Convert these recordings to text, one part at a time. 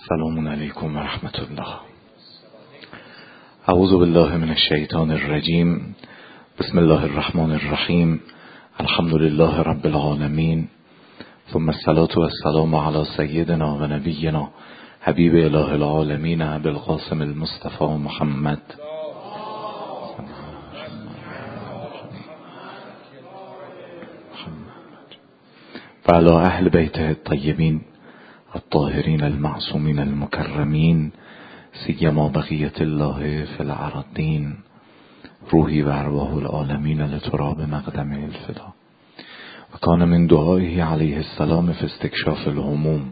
السلام علیکم و رحمت الله. اعوذ بالله من الشیطان الرجیم. بسم الله الرحمن الرحیم. الحمد لله رب العالمین، ثم الصلاة والسلام علی سیدنا و نبینا حبیب اله العالمین ابی القاسم المصطفى محمد و علی اهل بیته الطیبین الطاهرین المعصومین المکرمین، سیما بقیت الله فی الارضین، روحی و ارواح العالمین لتراب مقدم الفدا. و کان من دعائه علیه السلام فی استکشاف الهموم: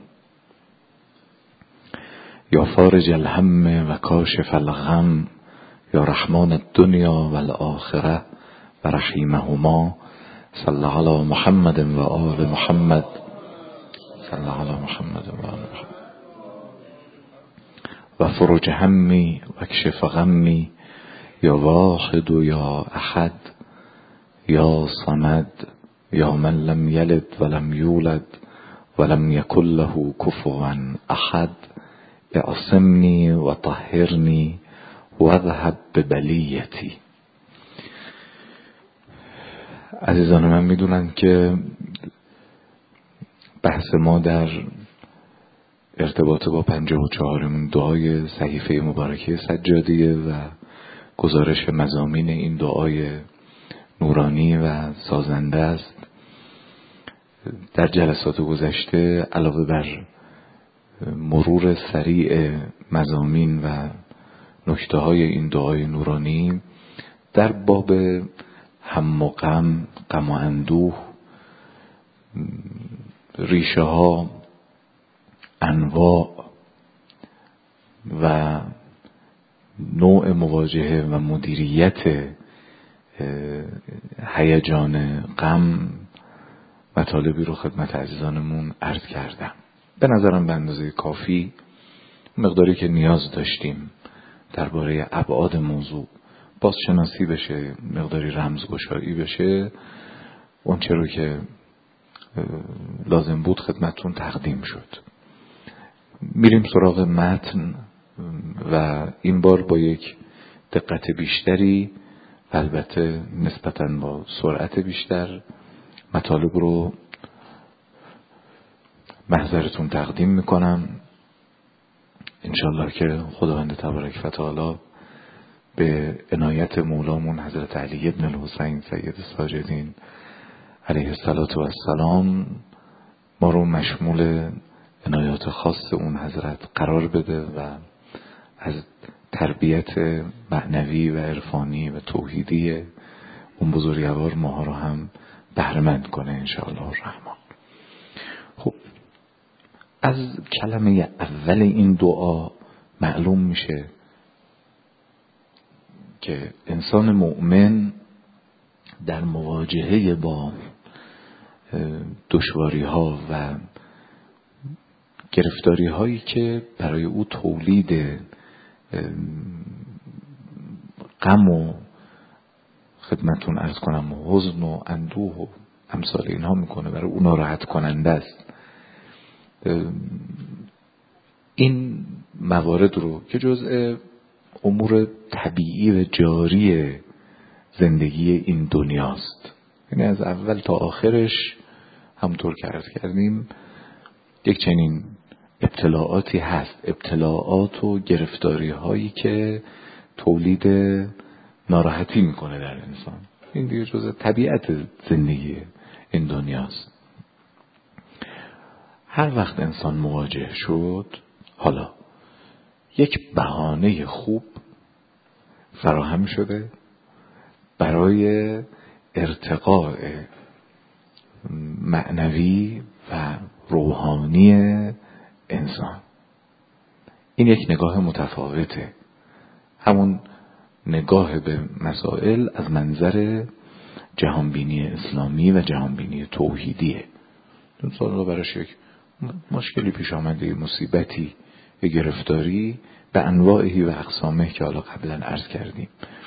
یا فارج الهم و کاشف الغم، یا رحمان الدنیا و الآخره و رحیمهما، صلی علی محمد و آل محمد، صلی علی محمد و آل محمد. و فرج همی و اکشف غمی، یا واحد و یا احد، یا صمد، یا من لم یلد ولم یولد ولم یکن له کفوا احد، اعصمنی و طهرنی و اذهب ببلیتی. عزیزان من میدونن که بحث ما در ارتباط با 54مین دعای صحیفه مبارکه سجادیه و گزارش مضامین این دعای نورانی و سازنده است. در جلسات گذشته علاوه بر مرور سریع مضامین و نکته های این دعای نورانی، در باب هم و غم و اندوه، ریشه ها، انواع و نوع مواجهه و مدیریت هیجان غم مطالبی رو خدمت عزیزانمون عرض کردم. به نظرم به اندازه کافی مقداری که نیاز داشتیم درباره ابعاد موضوع بازشناسی بشه، مقداری رمزگشایی بشه، اون چه رو که لازم بود خدمتتون تقدیم شد. میریم سراغ متن و این بار با یک دقت بیشتری و البته نسبتاً با سرعت بیشتر مطالب رو محضرتون تقدیم میکنم. انشالله که خداوند تبارک و تعالی به عنایت مولامون حضرت علی ابن الحسین سید ساجدین علیه السلام ما رو مشمول عنایات خاص اون حضرت قرار بده و از تربیت معنوی و عرفانی و توحیدی اون بزرگوار ماها رو هم بهره‌مند کنه انشاءالله الرحمن. خب، از کلمه اول این دعا معلوم میشه که انسان مؤمن در مواجهه با دشواری ها و گرفتاری هایی که برای او تولید غم و خدمتون عرض کنم حزن و اندوه و امثال اینها میکنه، برای او ناراحت کننده است. این موارد رو که جزء امور طبیعی و جاری زندگی این دنیاست، یعنی از اول تا آخرش همونطور که عرض کردیم یک چنین ابتلاعاتی هست، ابتلاعات و گرفتاری هایی که تولید ناراحتی میکنه در انسان. این دیگه جزء طبیعت زندگی این دنیاست. هر وقت انسان مواجه شد، حالا یک بهانه خوب فراهم شده برای ارتقاء معنوی و روحانی انسان. این یک نگاه متفاوته، همون نگاه به مسائل از منظر جهانبینی اسلامی و جهانبینی توحیدیه. انسان براش یک مشکلی پیش آمده، مصیبتی، یک گرفتاری به انواعی و اقسامه که حالا قبلا عرض کردیم،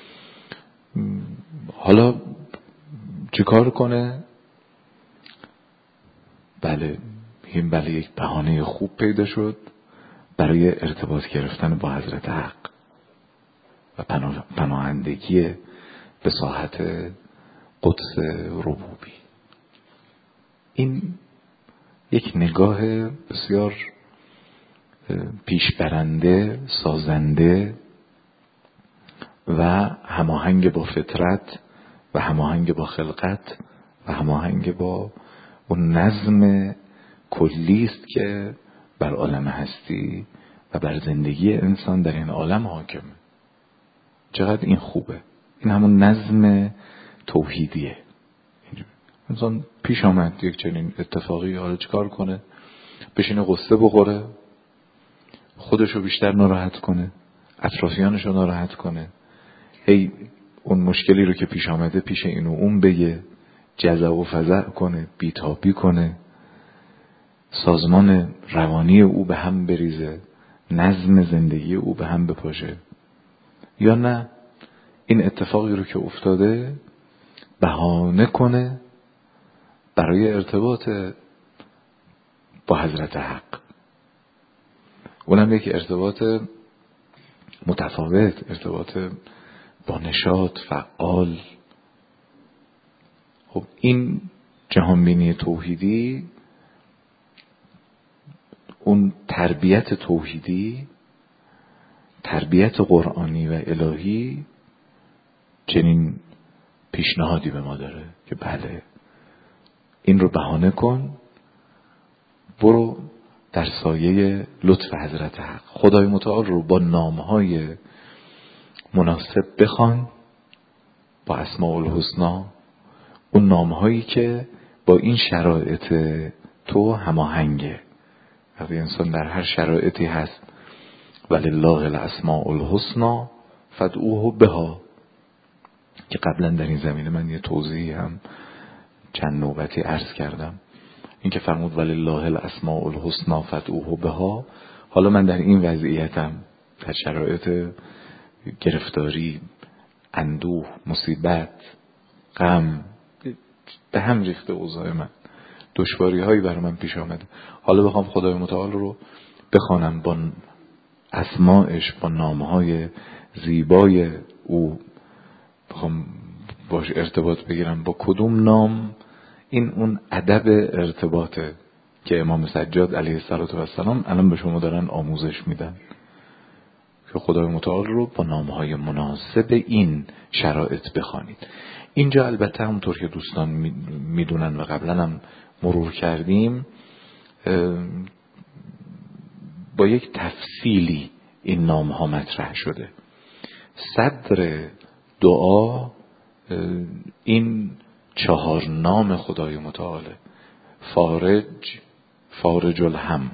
حالا چه کار کنه؟ بله یک بهانه خوب پیدا شد برای ارتباط گرفتن با حضرت حق و پناهندگی به ساحت قدس ربوبی. این یک نگاه بسیار پیشبرنده، سازنده و هماهنگ با فطرت و هماهنگ با خلقت و هماهنگ با اون نظم کلی است که بر عالم هستی و بر زندگی انسان در این عالم حاکمه. چقدر این خوبه. این همون نظم توحیدیه. انسان پیش آمد یک چنین اتفاقی، حالا چیکار کنه؟ بشینه قصه بخوره، خودشو بیشتر ناراحت کنه، اطرافیانشو ناراحت کنه، هی اون مشکلی رو که پیش آمده پیش این و اون بگه، جزع و فزع کنه، بیتابی کنه، سازمان روانی او به هم بریزه، نظم زندگی او به هم بپاشه. یا نه این اتفاقی رو که افتاده بهانه کنه برای ارتباط با حضرت حق. اونم یک ارتباط متفاوت، ارتباط با نشاط، فعال. خب این جهانبینی توحیدی، اون تربیت توحیدی، تربیت قرآنی و الهی چنین پیشنهادی به ما داره که بله این رو بهانه کن، برو در سایه لطف حضرت حق. خدای متعال رو با نامهای مناسب بخوان، با اسماء الحسنا، اون نامهایی که با این شرایط تو هماهنگه. وقتی انسان در هر شرایطی هست ولله الاسماء الحسنا فادعوه بها، که قبلا در این زمینه من یه توضیحی هم چند نوبتی عرض کردم، این که فرمود ولله الاسماء الحسنا فادعوه بها. حالا من در این وضعیتم، در شرایط گرفتاری، اندوه، مصیبت، غم، به هم ریخته اوضاع من، دشواری هایی برای من پیش آمده، حالا بخوام خدای متعال رو بخوانم با اسمائش، با نامهای زیبای او، بخوام باش ارتباط بگیرم، با کدوم نام؟ این اون ادب ارتباطه که امام سجاد علیه السلام الان به شما دارن آموزش میدن، که خدای متعال رو با نامهای مناسب این شرایط بخوانید. اینجا البته همونطور که دوستان میدونن و قبلا هم مرور کردیم، با یک تفصیلی این نامها مطرح شده. صدر دعا این 4 نام خدای متعاله: فارج الهم،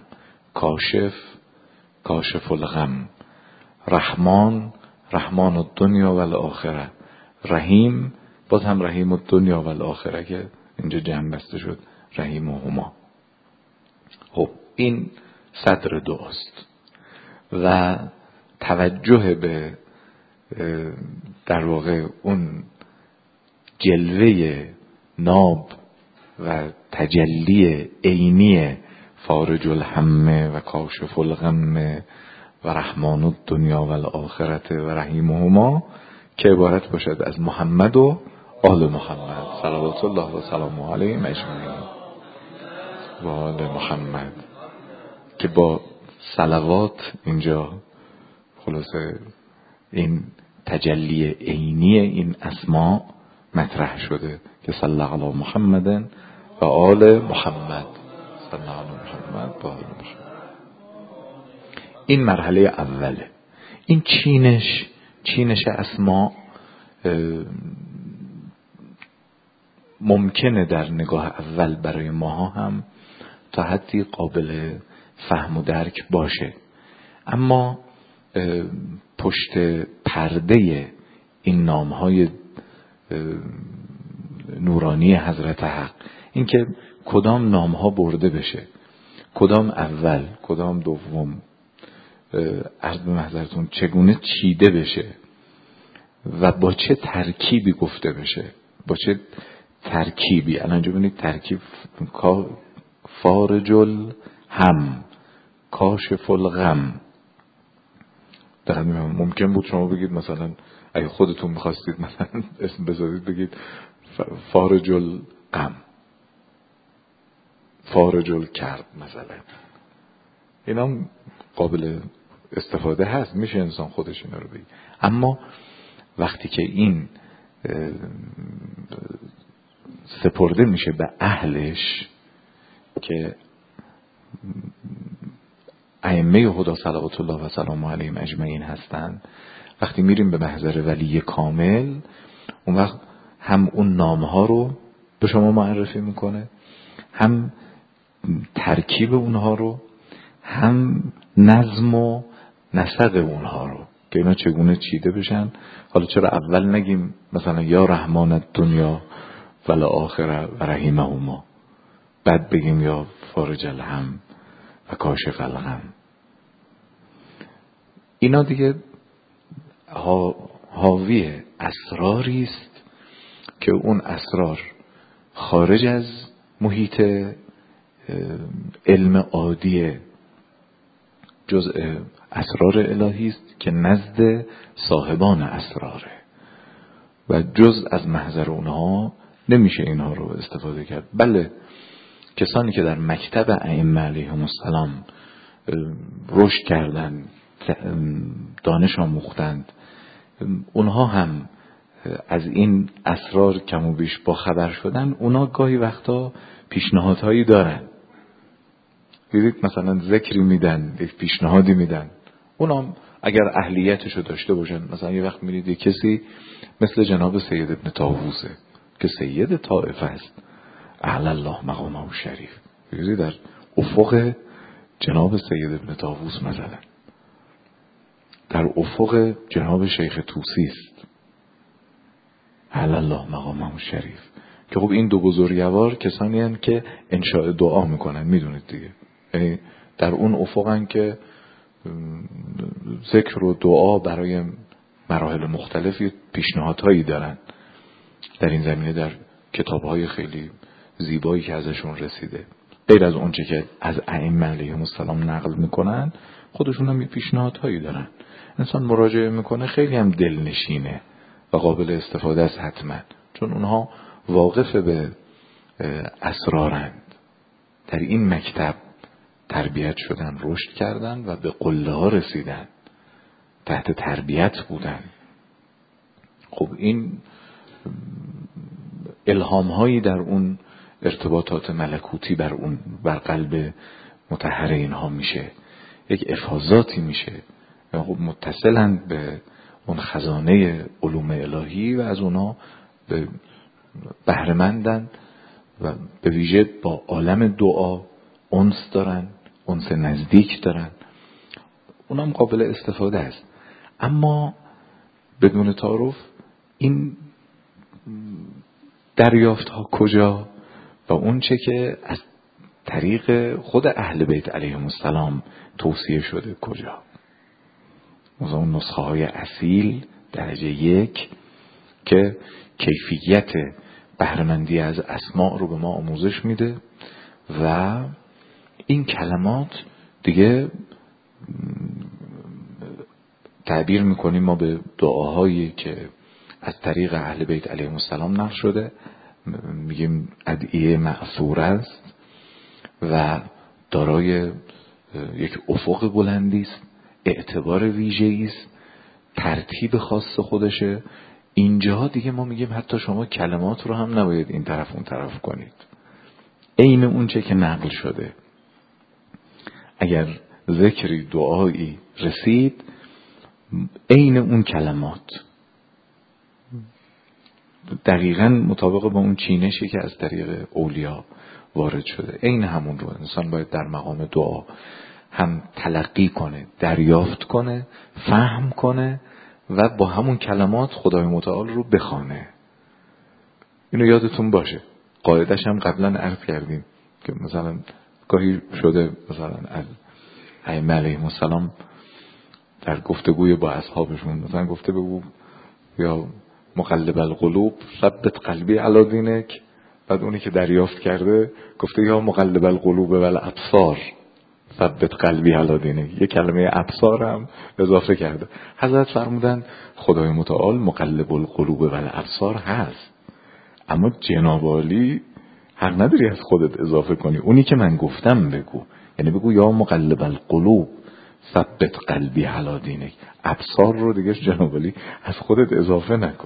کاشف الغم، رحمان الدنیا و الاخره، رحیم، باز هم رحیم الدنیا و الاخره که اینجا جمع بسته شد رحیم هما. خب این صدر دعاست و توجه به در واقع اون جلوه ناب و تجلی عینی فارج الهم و کاشف الغم و رحمان الدنیا و الاخرت و رحیمهما، که عبارت باشد از محمد و آل محمد صلوات الله و سلامه علیهم اجمعین و آل محمد، که با صلوات اینجا خلاصه این تجلی عینی این اسما مطرح شده که صلی الله علی محمد و آل محمد، صلی الله علی محمد و آل محمد. این مرحله اوله. این چینش اسما ممکنه در نگاه اول برای ماها هم تا حدی قابل فهم و درک باشه، اما پشت پرده این نامهای نورانی حضرت حق، این که کدام نامها برده بشه، کدام اول، کدام دوم، عرض به محضرتون چگونه چیده بشه و با چه ترکیبی گفته بشه، با چه ترکیبی. الان اینجا ببینید ترکیب فارج الهم، کاشف الغم. ممکن بود شما بگید مثلا اگه خودتون میخواستید مثلا اسم بذارید بگید فارج الغم، فارج الکرب مثلا. اینا قابل استفاده هست، میشه انسان خودش اینا رو بگید. اما وقتی که این سپرده میشه به اهلش که ائمه هدی صلوات الله و سلامه علیهم اجمعین هستن، وقتی میریم به محضر ولی کامل، اون وقت هم اون نامه ها رو به شما معرفی میکنه، هم ترکیب اونها رو، هم نظم و نسق اونها رو که اینا چگونه چیده بشن. حالا چرا اول نگیم مثلا یا رحمان الدنیا و الاخره و رحیمهما، بعد بگیم یا فارج الهم و کاشف الغم؟ اینا دیگه حاوی اسراری است که اون اسرار خارج از محیط علم عادی، جزء اسرار الهی است که نزد صاحبان اسراره و جز از محضر اونها نمیشه اینها رو استفاده کرد. بله، کسانی که در مکتب ائمه علیهم السلام رشد کردند، دانش آموختند، اونها هم از این اسرار کم و بیش با خبر شدن. اونا گاهی وقتا پیشنهادهایی دارن، دیدید مثلا ذکری میدن، یک پیشنهادی میدن، اونام اگر اهلیتشو داشته باشن. مثلا یه وقت میرید یه کسی مثل جناب سید ابن طاووسه که سید طائفه است، اعلی الله مقامه شریف، دیدید در افق جناب سید ابن طاووس مثلا، در افق جناب شیخ طوسی است، اعلی الله مقامه شریف، که خب این دو بزرگوار کسانی هستند که انشاء دعا میکنن، میدونید دیگه، یعنی در اون افقن که ذکر و دعا برای مراحل مختلفی پیشنهادهایی دارن در این زمینه، در کتابهای خیلی زیبایی که ازشون رسیده. غیر از اونچه که از ائمه علیهم السلام نقل میکنن، خودشون هم پیشنهادهایی دارن. انسان مراجعه میکنه، خیلی هم دلنشینه و قابل استفاده است حتما، چون اونها واقف به اسرارند، در این مکتب تربیت شدن، رشد کردن و به قله ها رسیدن، تحت تربیت بودن. خب این الهام هایی در اون ارتباطات ملکوتی بر قلب مطهر اینها میشه، یک افاضاتی میشه، خب متصلند به اون خزانه علوم الهی و از اونها بهره‌مندن و به ویژه با عالم دعا انس دارن، انس نزدیک دارن، اونم قابل استفاده است. اما بدون تعارف این دریافت ها کجا و اون چه که از طریق خود اهل بیت علیهم السلام توصیه شده کجا؟ مثلا اون نسخه های اصیل درجه 1 که کیفیت بهره‌مندی از اسماء رو به ما آموزش میده و این کلمات دیگه تعبیر میکنیم ما به دعاهایی که از طریق اهل بیت علیهم السلام نقل شده، میگیم ادعیه مأثور است و دارای یک افق بلندی است، اعتبار ویژه‌ای است، ترتیب خاص خودشه. اینجا دیگه ما میگیم حتی شما کلمات رو هم نباید این طرف اون طرف کنید، عین اون چه که نقل شده. اگر ذکری دعایی رسید، عین اون کلمات دقیقاً مطابق با اون چینشی که از طریق اولیا وارد شده، عین همون رو انسان باید در مقام دعا هم تلقی کنه، دریافت کنه، فهم کنه و با همون کلمات خدای متعال رو بخوانه. اینو یادتون باشه. قاعدش هم قبلا عرض کردیم که مثلا گاهی شده مثلا ائمه علیهم السلام در گفتگوی با اصحابشون مثلا گفته بگو یا مقلب القلوب ثبت قلبی علی دینک، بعد اونی که دریافت کرده گفته یا مقلب القلوب والابصار ثبت قلبی علی دینک، یه کلمه ابصار هم اضافه کرده. حضرت فرمودن خدای متعال مقلب القلوب و الابصار هست، اما جناب عالی حق نداری از خودت اضافه کنی، اونی که من گفتم بگو. یعنی بگو یا مقلب القلوب ثبت قلبی علی دینک. ابصار رو دیگه جناب عالی از خودت اضافه نکن.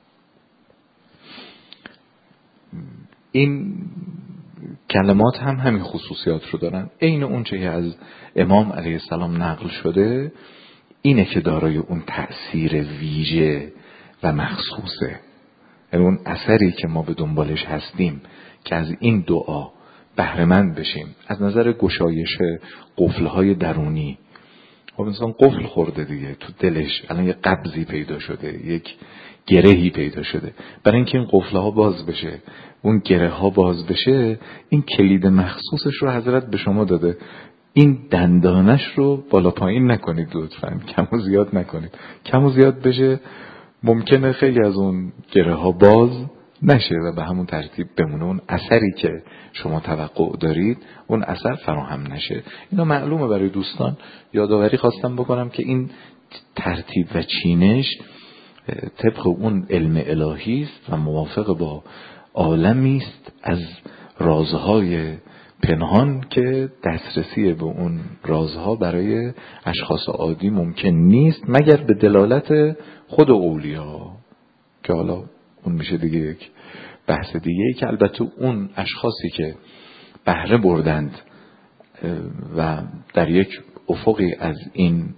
این کلمات هم همین خصوصیات رو دارن. عین اون چه از امام علیه السلام نقل شده اینه که دارای اون تأثیر ویژه و مخصوصه. یعنی اون اثری که ما به دنبالش هستیم که از این دعا بهره‌مند بشیم از نظر گشایش قفل‌های درونی. خب انسان قفل خورده دیگه تو دلش، الان یه قبضی پیدا شده، یک گرهی پیدا شده. برای اینکه این قفل‌ها باز بشه، اون گره‌ها باز بشه، این کلید مخصوصش رو حضرت به شما داده. این دندانش رو بالا پایین نکنید لطفاً، کم و زیاد نکنید. کم و زیاد بشه ممکنه خیلی از اون گره‌ها باز نشه و به همون ترتیب بمونه، اون اثری که شما توقع دارید اون اثر فراهم نشه. اینا معلومه برای دوستان. یادآوری خواستم بکنم که این ترتیب و چینش طبق اون علم الهی است و موافق با عالمی است از رازهای پنهان که دسترسی به اون رازها برای اشخاص عادی ممکن نیست مگر به دلالت خود اولیا، که حالا اون میشه دیگه یک بحث دیگه، که البته اون اشخاصی که بهره بردند و در یک افقی از این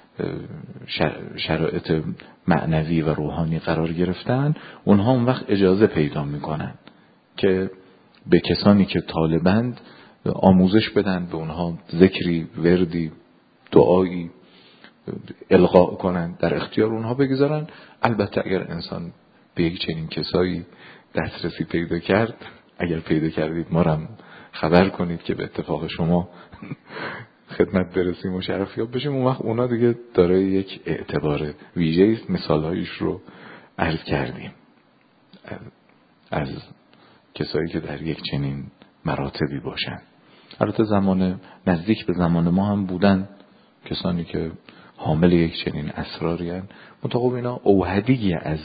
شرایط معنوی و روحانی قرار گرفتن، اونها اون وقت اجازه پیدا میکنن که به کسانی که طالبند آموزش بدن، به اونها ذکری، وردی، دعایی القا کنن، در اختیار اونها بگذارن. البته اگر انسان به یک چنین کسایی دسترسی پیدا کرد، اگر پیدا کردید ما رو خبر کنید که به اتفاق شما خدمت برسیم و شرفیاب بشیم، اون وقت اونا دیگه دارای یک اعتبار ویژه‌ای است. مثالهایش رو عرض کردیم از کسایی که در یک چنین مراتبی باشن. البته زمان نزدیک به زمان ما هم بودن کسانی که حامل یک چنین اسراری هستند، متقوم اینا اوهدی از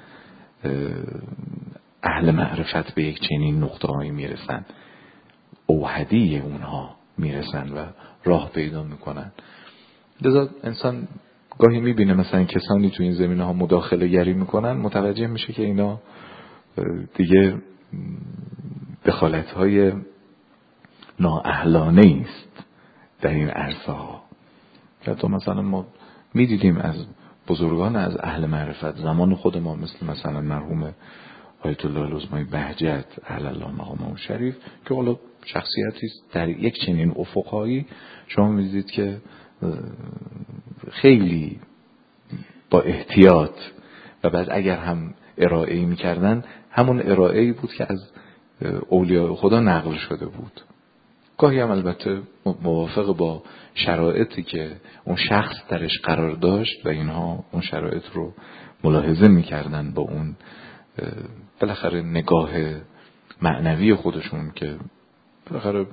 اهل معرفت به یک چنین نقطه‌هایی میرسن، اوهدی اونها میرسن و راه پیدا میکنن. لذا انسان گاهی میبینه مثلا کسانی تو این زمینه ها مداخله گری میکنن، متوجه میشه که اینا دیگه دخالت های نااهلانه است در این عرصه ها. که حتی مثلا ما میدیدیم از بزرگان از اهل معرفت زمان خود ما، مثل مثلا مرحوم آیت الله العظمای بهجت اهل الله مقامه شریف، که حالا شخصیتی در یک چنین افقهایی شما میدید که خیلی با احتیاط و بعد اگر هم ارائه‌ای میکردن همون ارائه‌ای بود که از اولیاء خدا نقل شده بود. گاهی هم البته موافق با شرایطی که اون شخص درش قرار داشت و اینها اون شرایط رو ملاحظه میکردن با اون بالاخره نگاه معنوی خودشون، که بالاخره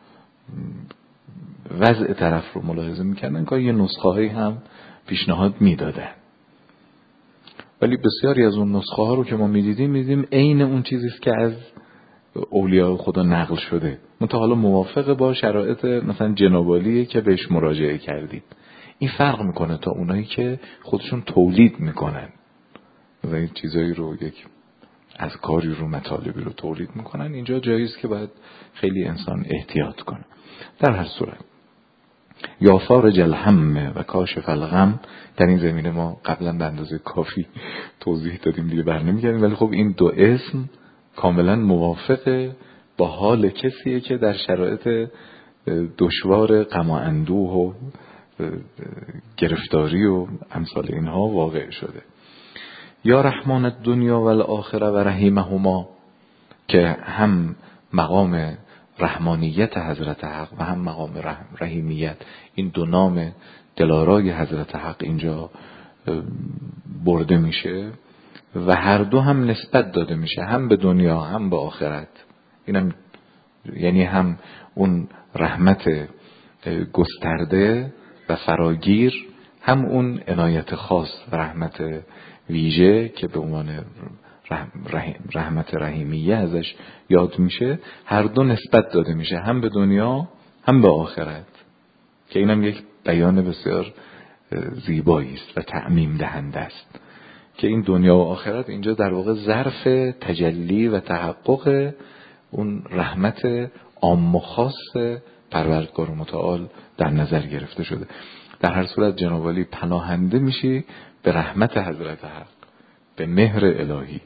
وضع طرف رو ملاحظه میکردن، گاهی یه نسخه هایی هم پیشنهاد میدادن. ولی بسیاری از اون نسخه ها رو که ما میدیدیم عین اون چیزیست که از اولیاء خدا نقل شده، منتها حالا موافق با شرایط مثلا جنابالیه که بهش مراجعه کردید. این فرق میکنه تا اونایی که خودشون تولید میکنن و این چیزایی رو یک از کاری رو مطالبی رو تولید میکنن. اینجا جاییست که باید خیلی انسان احتیاط کنه. در هر صورت یا فارج الهم و کاشف الغم، در این زمینه ما قبلا به اندازه کافی توضیح دادیم دیگه برنمیگردیم، ولی خب این دو اسم کاملا موافق با حال کسیه که در شرایط دشوار غم و اندوه و گرفتاری و امثال اینها واقع شده. یا رحمان الدنیا و الاخره و رحیمهما، که هم مقام رحمانیت حضرت حق و هم مقام رحیمیت، این دو نام دلارای حضرت حق اینجا برده میشه و هر دو هم نسبت داده میشه، هم به دنیا هم به آخرت. اینم یعنی هم اون رحمت گسترده و فراگیر، هم اون عنایت خاص و رحمت ویژه که به عنوان رحمت رحیمیه ازش یاد میشه، هر دو نسبت داده میشه، هم به دنیا هم به آخرت، که اینم یک بیان بسیار زیبایی است و تعمیم دهنده است که این دنیا و آخرت اینجا در واقع ظرف تجلی و تحقق اون رحمت عام و خاص پروردگار متعال در نظر گرفته شده. در هر صورت جناب علی پناهنده میشی به رحمت حضرت حق، به مهر الهی.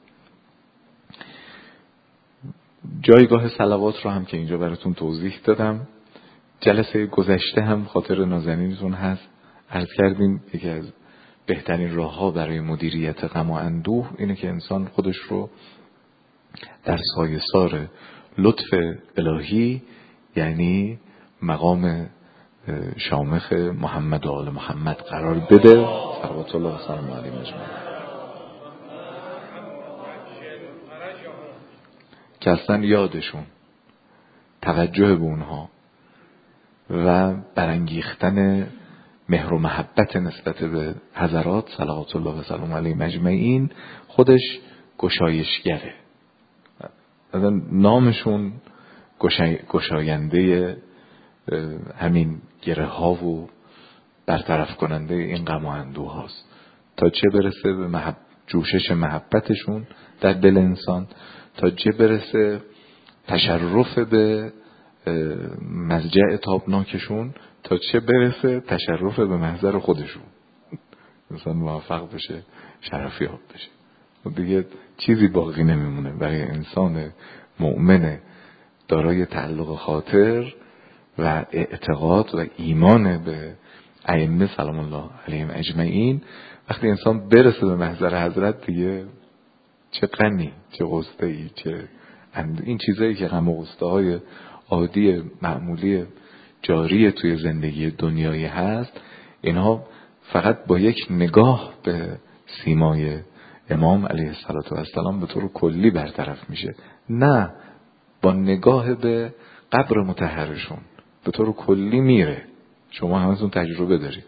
جایگاه صلوات رو هم که اینجا براتون توضیح دادم. جلسه گذشته هم خاطر نازنینتون هست، عرض کردیم یکی از بهترین راه‌ها برای مدیریت غم و اندوه اینه که انسان خودش رو در سایه‌سار لطف الهی، یعنی مقام شامخ محمد و آل محمد قرار بده، صلوات الله و سلام علیه مجمعین، که اصلا یادشون، توجه به اونها و برانگیختن مهر و محبت نسبت به حضرات صلوات الله و سلام علیه مجمعین خودش گشایشگره. نامشون گشاینده همین گره ها و برطرف کننده این غم و اندوه هاست، تا چه برسه به جوشش محبتشون در دل انسان، تا چه برسه تشرف به مضجع تابناکشون، تا چه برسه تشرف به محضر خودشون، انسان موفق بشه، شرفیاب بشه. و دیگه چیزی باقی نمیمونه برای انسان مؤمن دارای تعلق خاطر و اعتقاد و ایمان به ائمه سلام الله علیهم اجمعین. وقتی انسان برسه به محضر حضرت دیگه چه غمی، چه غصه‌ای، چه این چیزایی که غم و غصه‌های عادی معمولی جاری توی زندگی دنیایی هست، اینها فقط با یک نگاه به سیمای امام علیه السلام به طور کلی برطرف میشه، نه با نگاه به قبر مطهرشون به طور کلی میره. شما همتون تجربه دارید.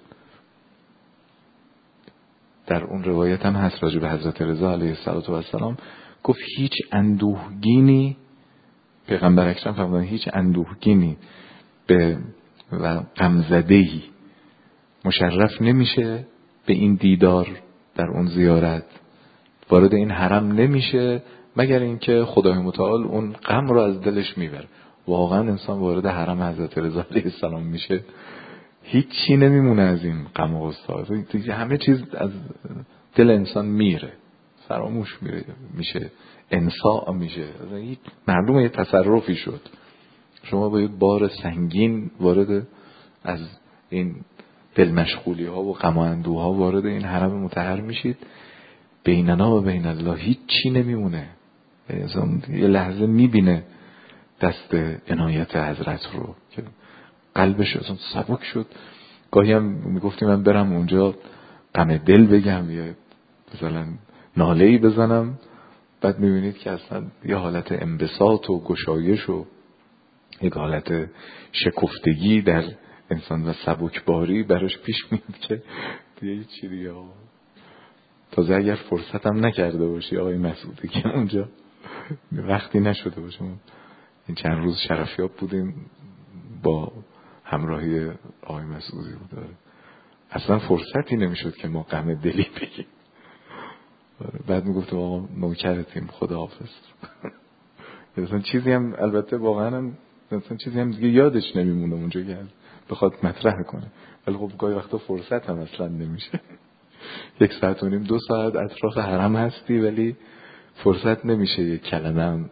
در اون روایت هم هست راجع به حضرت رضا علیه السلام، گفت هیچ اندوهگینی، پیغمبر اکرم فرمودن هیچ اندوهگینی به و غمزده‌ای مشرف نمیشه به این دیدار در اون زیارت، وارد این حرم نمیشه مگر اینکه خدای متعال اون غم رو از دلش میبره. واقعا انسان وارد حرم حضرت رضا علیه السلام میشه، هیچی نمیمونه از این غم و غصه، همه چیز از دل انسان میره، فراموش میشه، انسا میشه، معلومه یه تصرفی شد. شما با یه بار سنگین وارد از این دل مشغولی ها و غم و اندوه ها وارد این حرم مطهر میشید، بیننا و بین الله هیچی نمیمونه. انسان یه لحظه میبینه دست عنایت حضرت رو که قلبش اصلا سبک شد. گاهی هم میگفتیم من برم اونجا غم دل بگم یا مثلا ناله‌ای بزنم، بعد میبینید که اصلا یه حالت انبساط و گشایش و یک حالت شکفتگی در انسان و سبکباری براش پیش میاد که دیگه چی دیگه. تازه اگر فرصت هم نکرده باشی آقای مسعودی که اونجا وقتی نشده باشه. این چند روز شرفیاب بودیم با همراهی آقای مسعودی بود، اصلا فرصتی نمیشد که ما غم دلی بگیم. بعد میگفتم آقا نوکرتیم، خداحافظ. مثلا چیزی هم البته واقعا هم مثلا چیزی هم دیگه یادش نمیمونه اونجا که بخواد مطرح کنه، ولی خب گاهی وقتا فرصت هم اصلا نمیشه. 1 ساعت و نیم 2 ساعت اطراف حرم هستی ولی فرصت نمیشه یک کلمه هم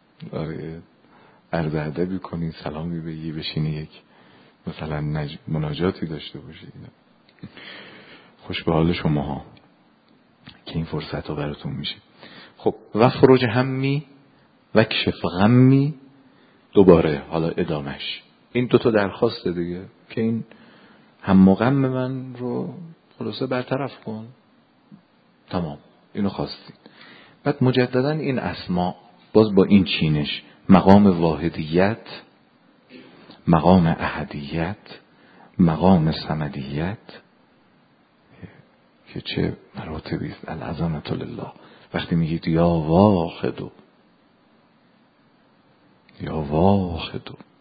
عرض ادبی کنی، سلامی بگی، بشینی یک مثلا مناجاتی داشته باشی. خوش به حال شماها که این فرصت ها براتون میشه. خب و فروج همی و کشف غمی، دوباره حالا ادامش این 2 تا درخواسته دیگه که این هم و غم من رو خلاصه برطرف کن، تمام اینو خواستین. بعد مجددا این اسما باز با این چینش، مقام واحدیت، مقام احدیت مقام صمدیت که چه مراتبی است. العظمة لله. وقتی میگید یا واحد یا واحد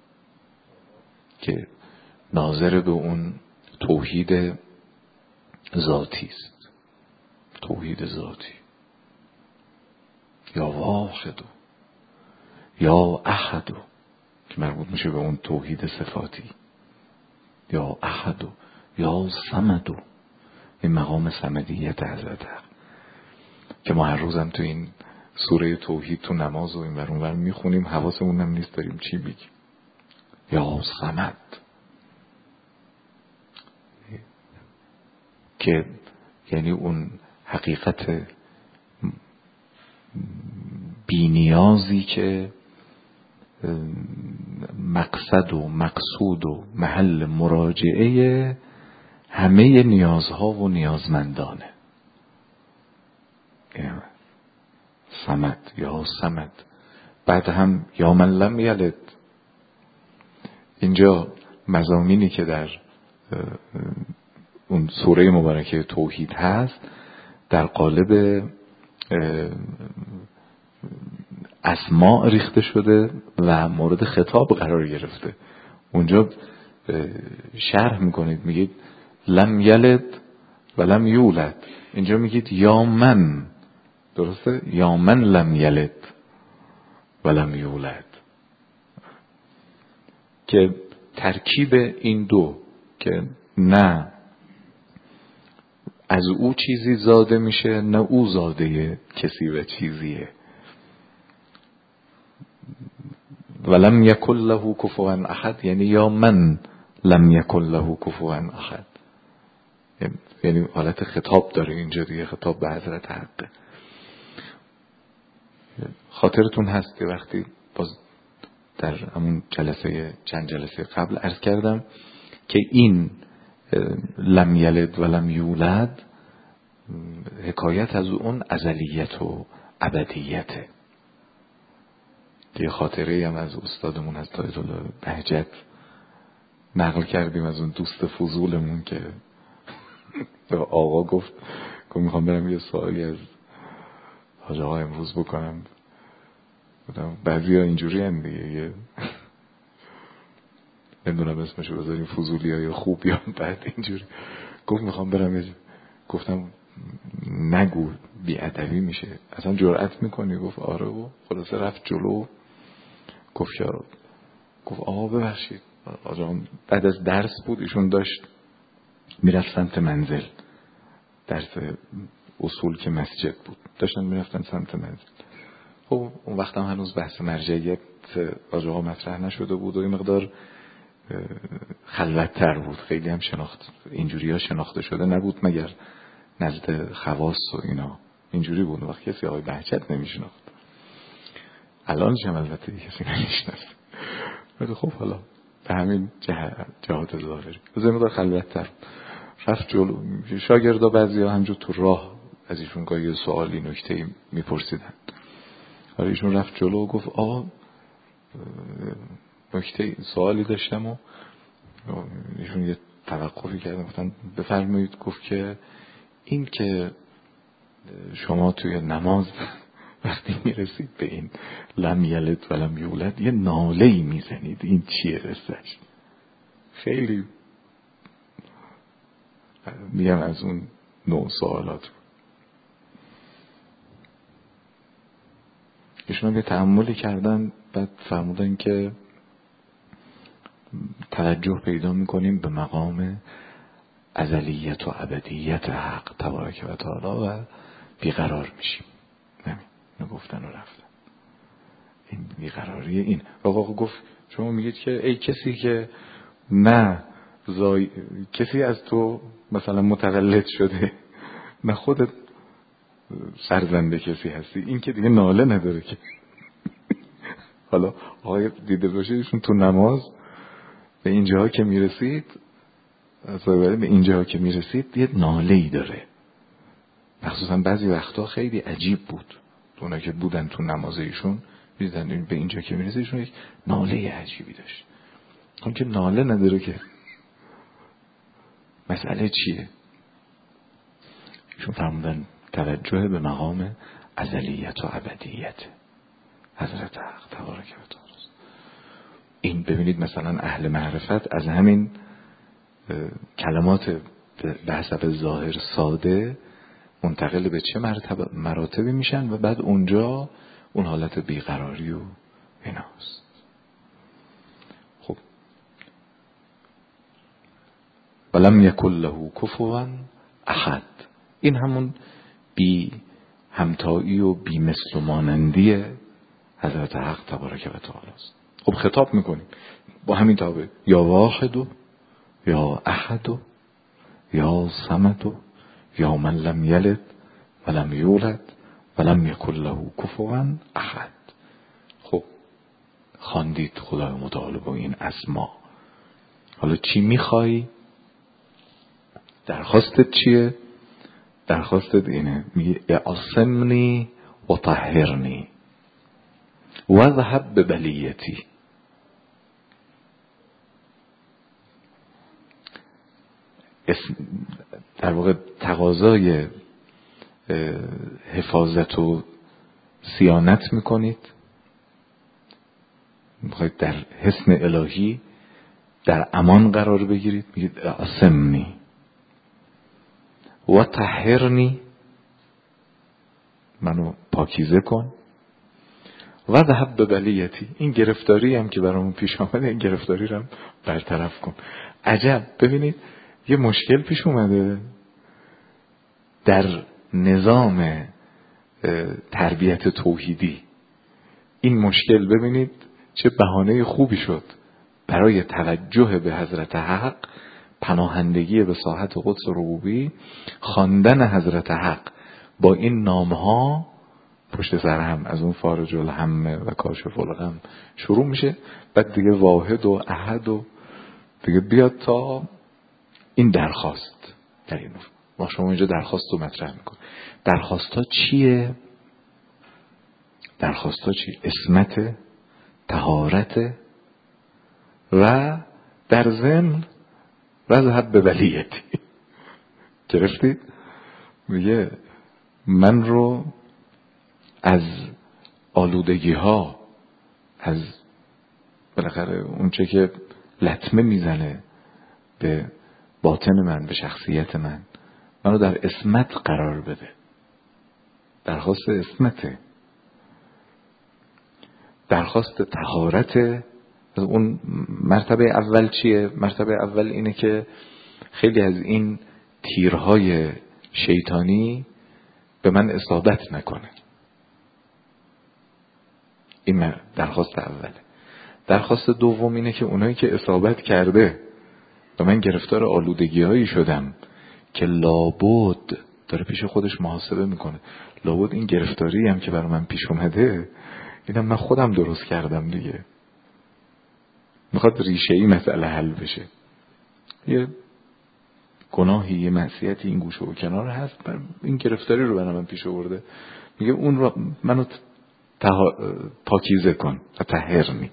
که ناظر به اون توحید ذاتی است، توحید ذاتی. یا واحد یا احد که مربوط میشه به اون توحید صفاتی. یا احد یا صمد، این مقام صمدیت حضرت حق که ما هر روزم تو این سوره توحید تو نماز و این ور اون ور میخونیم، حواسمون هم نیست داریم چی بگیم. یا صمد که یعنی اون حقیقت بینیازی که مقصد و مقصود و محل مراجعه همه نیازها و نیازمندانه. صمد یا صمد. بعد هم یا من لم یلد. اینجا مضامینی که در اون سوره مبارکه توحید هست در قالب اسماء ریخته شده و مورد خطاب قرار گرفته. اونجا شرح میکنید میگید لم یلد و لم یولد، اینجا میگید یا من، درسته؟ یا من لم یلد و لم یولد، که ترکیب این دو که نه از او چیزی زاده میشه نه او زاده کسی و چیزیه. ولم یکن له کفوا احد یعنی یا من لم یکن له کفوا احد، یعنی حالت خطاب داره اینجا دیگه، خطاب به حضرت حق. خاطرتون هست که وقتی باز در همون چند جلسه قبل عرض کردم که این لم یلد و لم یولد حکایت از اون ازلیت و ابدیته. یه خاطره هم از استادمون از آیت الله بهجت نقل کردیم از اون دوست فضولمون که به آقا گفت میخوام برم یه سوالی از حاج آقا امروز بکنم. بعضی ها اینجوری هم دیگه نمیدونم اسمشو بذاریم فضولی های خوب یا بعد اینجوری گفت میخوام برم گفتم نگو بی‌ادبی میشه، اصلا جرأت میکنی؟ گفت آره. و خلاصه رفت جلو گفت آقا ببخشید آقا بعد از درس بود، ایشون داشت میرفت سمت منزل، درس اصول که مسجد بود، داشتن میرفتن سمت منزل. خب اون وقت هم هنوز بحث مرجعیت آقا مطرح نشده بود و این مقدار خلوت‌تر بود، خیلی هم اینجوری ها شناخته شده نبود مگر نزد خواص و اینا، اینجوری بود. وقت کسی آقای بهجت نمیشناخت، الان هم البته کسی نمیشناخت، ولی خب حالا به همین جهات ظاهری بذار مقدار خلوت‌تر رفت جلو. شاگردا بعضی ها همجور تو راه از ایشون گاهی سوالی نکته‌ای میپرسیدن. حالا ایشون رفت جلو و گفت آقا نکته سوالی داشتم و ایشون یه توقفی کردن، گفتن بفرمایید. گفت که این که شما توی نماز وقتی میرسید به این لم یلد و لم یولد یه ناله‌ای میزنید، این چیه قصه‌اش؟ خیلی میگم از اون نوع سوالات. ایشون هم یه تأملی کردن، بعد فرمودن که توجه پیدا میکنیم به مقام ازلیت و ابدیت حق تبارک و تعالی و بیقرار میشیم. اینو گفتن و رفتن. این بیقراریه. این آقا گفت شما میگید که ای کسی که نه کسی از تو مثلا متولد شده نه خودت فرزند کسی هستی، این که دیگه ناله نداره که. حالا آقای دیده باشه ایشون تو نماز به اینجاها که میرسید، به اینجاها که میرسید یه ناله‌ای داره. مخصوصا بعضی وقتا خیلی عجیب بود، اونا که بودن تو نماز ایشون دیدن به اینجا که میرسید ایشون یک ناله عجیبی داشت. اون که ناله نداره که مسئله چیه؟ ایشون فرمودن توجه به مقام ازلیت و ابدیت حضرت حق تبارک و تعالی. این ببینید مثلا اهل معرفت از همین کلمات به حسب ظاهر ساده منتقل به چه مراتبی میشن و بعد اونجا اون حالت بیقراری و ایناست. خب ولم یکن له کفوا احد، این همون بی همتایی و بی مثل و مانندی حضرت حق تبارک و تعالی است. خب خطاب میکنیم با همین تابع یا واحد و یا احد و یا صمد و یا من لم یلد ولم یولد ولم یکن له کفوا احد. خب خواندید خدای متعال با این اسما، حالا چی میخوایی؟ درخواستت چیه؟ درخواستت اینه، میگه اعصمنی و طهرنی و ذهب ببلیتی. در واقع تقاضای حفاظت و صیانت میکنید، میخواید در حصن الهی در امان قرار بگیرید، میگید اعصمنی و طهرنی، منو پاکیزه کن، و ذهب ببلیتی، این گرفتاری هم که برامون پیش آمده این گرفتاری رو هم برطرف کن. عجب، ببینید یه مشکل پیش اومده در نظام تربیت توحیدی. این مشکل ببینید چه بهانه خوبی شد برای توجه به حضرت حق، پناهندگی به ساحت قدس ربوبی، خواندن حضرت حق با این نامها پشت سر هم، از اون فارج الهم و کاشف الغم شروع میشه، بعد دیگه واحد و احد و دیگه بیاد تا این درخواست. در این ما شما اینجا درخواست رو مطرح میکن. درخواست ها چیه؟ درخواست ها چیه؟ عصمت، طهارت و در ضمن وذهب ببلیتی. گرفتید؟ میگه من رو از آلودگی ها، از بالاخره اون چه که لطمه میزنه به باطن من، به شخصیت من، منو در عصمت قرار بده. درخواست عصمته، درخواست طهارت. اون مرتبه اول چیه؟ مرتبه اول اینه که خیلی از این تیرهای شیطانی به من اصابت نکنه. این درخواست اوله. درخواست دوم اینه که اونایی که اصابت کرده و من گرفتار آلودگی هایی شدم که لابد داره پیش خودش محاسبه میکنه، لابد این گرفتاری هم که برای من پیش اومده اینم من خودم درست کردم دیگه، میخواد ریشه ای مسئله حل بشه. یه گناهی، یه معصیتی این گوشه و کنار هست، این گرفتاری رو برای من پیش آورده، میگه اون رو منو پاکیزه کن و طهرنی.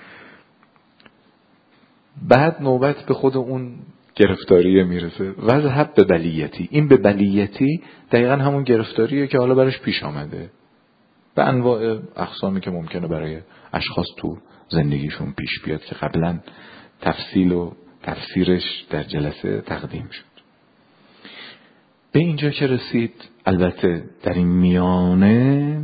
بعد نوبت به خود اون گرفتاریه میرسه، وذهب ببلیتی. این به بلیتی دقیقا همون گرفتاریه که حالا براش پیش آمده به انواع اقسامی که ممکنه برای اشخاص تو زندگیشون پیش بیاد که قبلا تفصیل و تفسیرش در جلسه تقدیم شد. به اینجا که رسید، البته در این میانه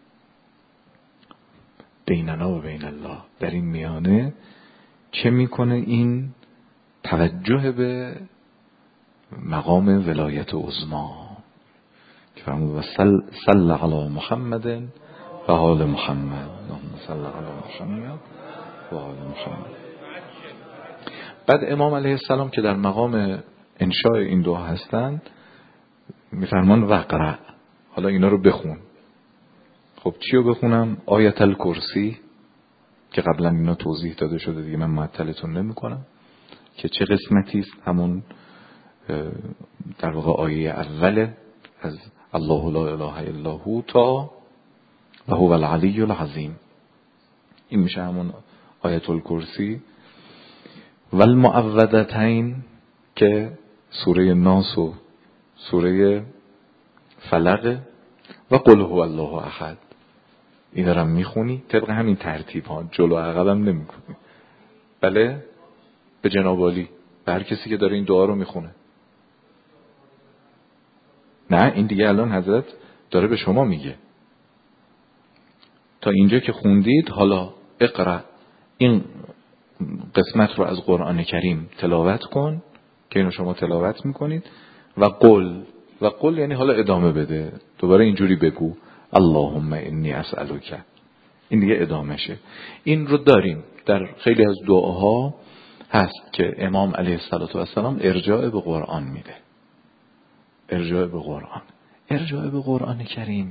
بیننا و بین الله، در این میانه چه میکنه؟ این توجه به مقام ولایت عظمی که فرمود صل علی محمد و آل محمد، اللهم صل علی محمد و آل محمد. بعد امام علیه السلام که در مقام انشاء این دعا هستند میفرمان وقرأ، حالا اینا رو بخون. خب چی رو بخونم؟ آیت الکرسی که قبلا اینا توضیح داده شده دیگه، من معطلتون نمی کنم که چه قسمتی است. همون در واقع آیه اول از الله لا اله الا هو تا و هو العلی العظیم، این میشه همون آیت الکرسی. و المعوذتین که سوره ناس و سوره فلق و قل هو الله احد. این دارم میخونی طبق همین ترتیب ها، جلو عقبم نمیکنی. بله، به جناب عالی، به هر کسی که داره این دعا رو میخونه. نه، این دیگه الان حضرت داره به شما میگه تا اینجا که خوندید حالا اقرأ، این قسمت رو از قرآن کریم تلاوت کن که اینو شما تلاوت میکنید. و قل یعنی حالا ادامه بده، دوباره اینجوری بگو اللهم انی اسألک. این دیگه ادامهشه. این رو داریم در خیلی از دعاها هست که امام علیه السلام ارجاع به قرآن میده. ارجاع به قرآن کریم.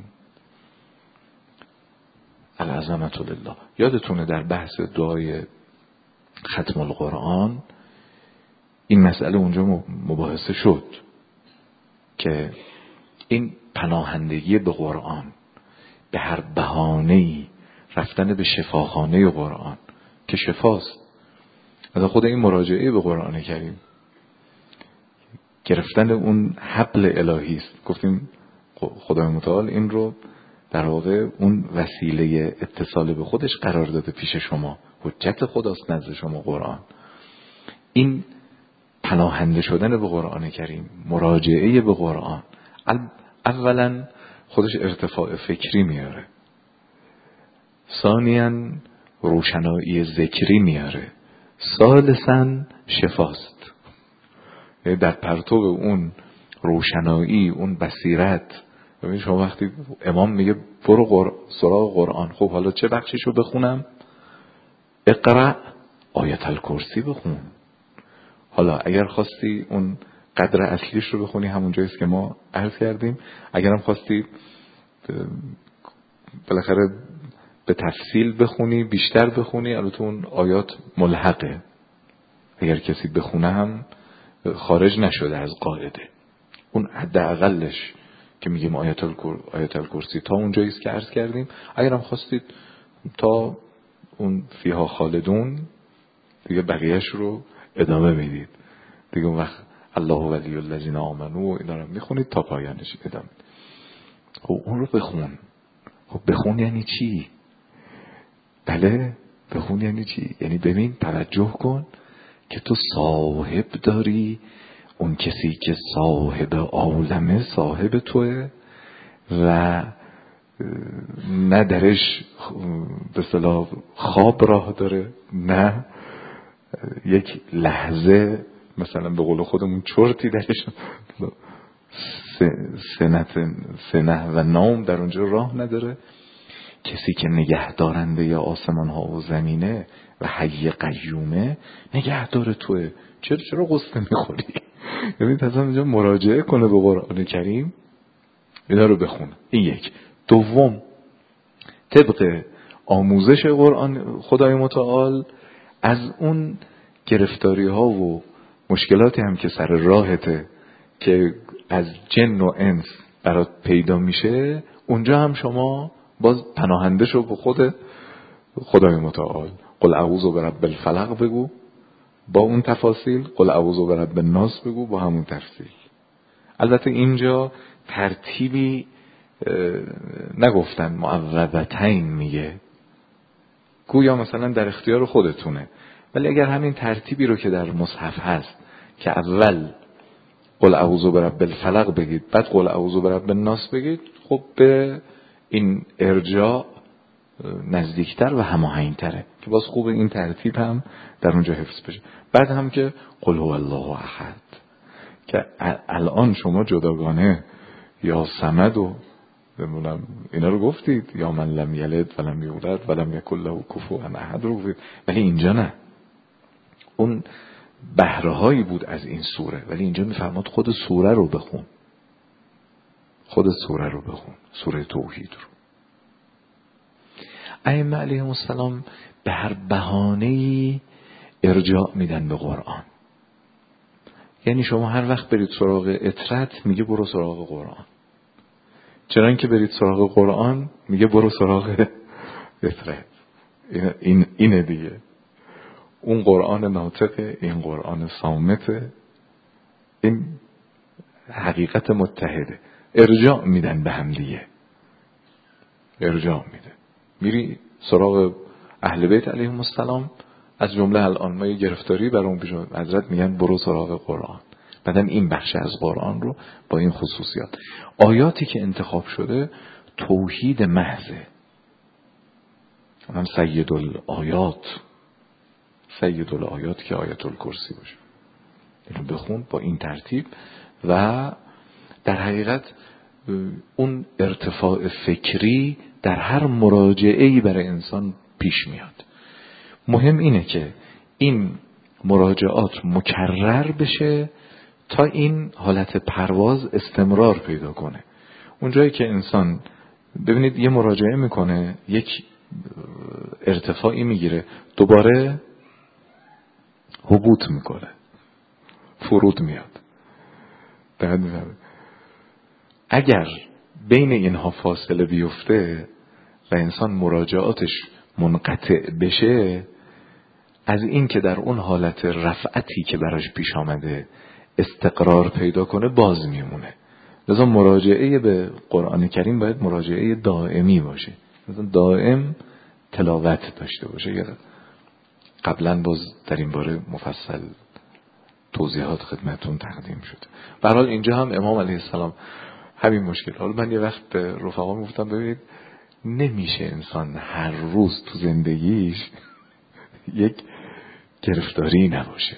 العظمت لله. یادتونه در بحث دعای ختم القرآن این مسئله اونجا مباحثه شد که این پناهندگی به قرآن، به هر بهانه‌ای رفتن به شفاخانه قرآن که شفاست، از خود این مراجعه به قرآن کریم، گرفتن اون حبل الهی است. گفتیم خدای متعال این رو در واقع اون وسیله اتصال به خودش قرار داده پیش شما. حجت خداست نزد شما قرآن. این پناهنده شدن به قرآن کریم، مراجعه به قرآن، اولا خودش ارتفاع فکری میاره، ثانیاً روشنایی ذکری میاره، ثالثاً شفاست. در پرتو اون روشنایی، اون بصیرت. ببین شما وقتی امام میگه برو سراغ قرآن، خب حالا چه بخشیشو بخونم؟ اقرأ آیت الکرسی بخون. حالا اگر خواستی اون قدر اصلیش رو بخونی، همون جاییست که ما عرض کردیم. اگرم خواستی بالاخره به تفصیل بخونی، بیشتر بخونی، البته اون آیات ملحقه، اگر کسی بخونه هم خارج نشده از قاعده. اون حداقلش که میگیم آیت الکرسی تا اون جاییست که عرض کردیم. اگرم خواستید تا اون فیها خالدون دیگه بقیهش رو ادامه میدید دیگه. اون وقت الله ولی الذین آمنوا و اینا رو میخونید تا پایانش ادامه. خب اون رو بخون. خب بخون یعنی چی؟ بله، بخون یعنی چی؟ یعنی ببین، توجه کن که تو صاحب داری، اون کسی که صاحب عالمه صاحب توه و نه درش به اصطلاح خواب راه داره، نه یک لحظه مثلا به قول خودمون چرتی درش، سنه و نوم در اونجا راه نداره. کسی که نگهدارنده یا آسمان ها و زمینه و حی قیومه نگهدار توه. چرا قصه میخوری؟ یعنی تازه اینجا مراجعه کنه به قرآن کریم، اینا رو بخونه. این یک. دوم، طبق آموزش قرآن خدای متعال از اون گرفتاری ها و مشکلاتی هم که سر راهته که از جن و انس برات پیدا میشه، اونجا هم شما باز پناهنده شو به خود خدای متعال. قل اعوذ برب الفلق بگو با اون تفاصیل، قل اعوذ برب الناس بگو با همون تفصیل. البته اینجا ترتیبی نگفتن، معوذتین میگه، گویا مثلا در اختیار خودتونه. ولی اگر همین ترتیبی رو که در مصحف هست که اول قل اعوذ برب الفلق بگید بعد قل اعوذ برب الناس بگید، خب به این ارجاع نزدیکتر و هماهنگتره که باز خوب این ترتیب هم در اونجا حفظ بشه. بعد هم که قل هو الله احد که الان شما جداگانه یا صمد و بمونم اینا رو گفتید، یا من لم یلد ولم یولد ولم یکن له کفوا احد رو گفتید، ولی اینجا نه. اون بهره‌هایی بود از این سوره، ولی اینجا میفرماد خود سوره رو بخون. خود سوره رو بخون، سوره توحید رو. ائمه علیهم السلام به هر بهانه‌ای ارجاع میدن به قرآن. یعنی شما هر وقت برید سراغ اطرت میگه برو سراغ قرآن، چنان که برید سراغ قرآن میگه برو سراغ اطرت. اینه دیگه. اون قرآن ناطقه، این قرآن صامته، این حقیقت متحده. ارجاع میدن به هم دیگه، ارجاع میده. میری سراغ اهل بیت علیهم السلام، از جمله الان ما یه گرفتاری برام پیش اومد، حضرت میگن برو سراغ قرآن. بعدن این بخش از قرآن رو با این خصوصیات، آیاتی که انتخاب شده توحید محضه. اونم سید الآیات که آیت الکرسی باشه، اینو بخون با این ترتیب. و در حقیقت اون ارتفاع فکری در هر مراجعه‌ای برای انسان پیش میاد. مهم اینه که این مراجعات مکرر بشه تا این حالت پرواز استمرار پیدا کنه. اون جایی که انسان ببینید یه مراجعه میکنه، یک ارتفاعی میگیره، دوباره هبوط میکنه، فرود میاد. اگر بین اینها فاصله بیفته و انسان مراجعاتش منقطع بشه، از این که در اون حالت رفعتی که براش پیش آمده استقرار پیدا کنه باز میمونه. لذا مراجعه به قرآن کریم باید مراجعه دائمی باشه، مثلا دائم تلاوت داشته باشه. قبلا باز در این باره مفصل توضیحات خدمتون تقدیم شده. به هر حال اینجا هم امام علیه السلام همین مشکل. حالا من یه وقت به رفقا میگفتم ببینید نمیشه انسان هر روز تو زندگیش یک گرفتاری نباشه.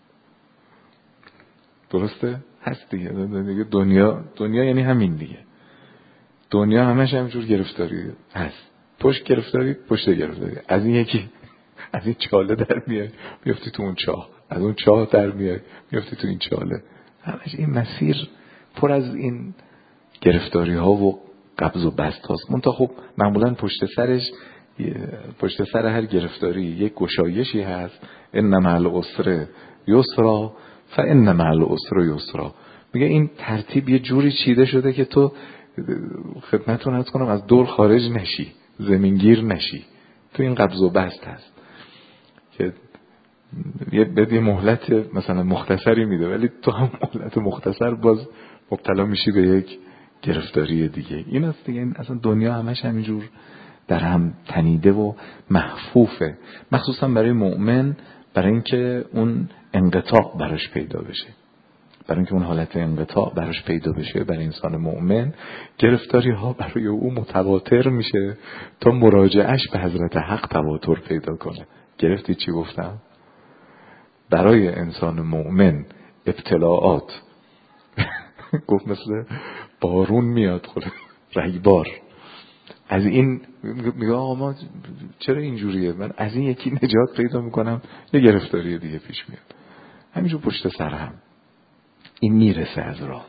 درسته؟ هست دیگه. دنیا یعنی همین دیگه. دنیا همش همینجور گرفتاری هست. پشت گرفتاری، پشت گرفتاری. از این یکی از این چاله در میای میفتی تو اون چاه، از اون چاه در میای میفتی تو این چاله. همش این مسیر پر از این گرفتاری ها و قبض و بست هاست. منتها خب معمولا پشت سر هر گرفتاری یک گشایشی هست. ان مع العسر یسرا فان مع العسر یسرا. میگه این ترتیب یه جوری چیده شده که تو خدمتتون عرض کنم از دور خارج نشی، زمینگیر نشی. تو این قبض و بست هست که یه مهلت مثلا مختصری میده، ولی تو هم مهلت مختصر باز مبتلا میشی به یک گرفتاری دیگه. این است دیگه. این اصلا دنیا همش همینجور در هم تنیده و محفوفه، مخصوصا برای مؤمن، برای اینکه اون انقطاع براش پیدا بشه، برای اینکه اون حالت انقطاع براش پیدا بشه. برای انسان مؤمن گرفتاری ها برای او متواتر میشه تا مراجعش به حضرت حق تواتر پیدا کنه. گرفتی چی گفتم؟ برای انسان مؤمن ابتلاعات گفت مثل بارون میاد، خود رگبار. از این میگه آقا ما چرا اینجوریه، من از این یکی نجات پیدا میکنم، یه گرفتاری دیگه پیش میاد. همینجور پشت سر هم این میرسه از راه.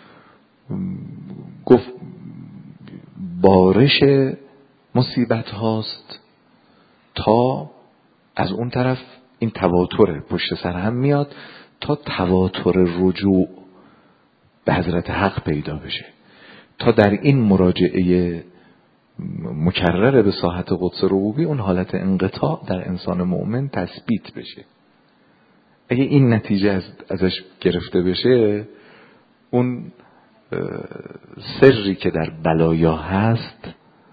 گفت بارش مصیبت هاست تا از اون طرف این تواتر پشت سر هم میاد تا تواتر رجوع به حضرت حق پیدا بشه، تا در این مراجعه مکرر به ساحت قدس ربوبی اون حالت انقطاع در انسان مؤمن تثبیت بشه. اگه این نتیجه ازش گرفته بشه، اون سری که در بلایا هست،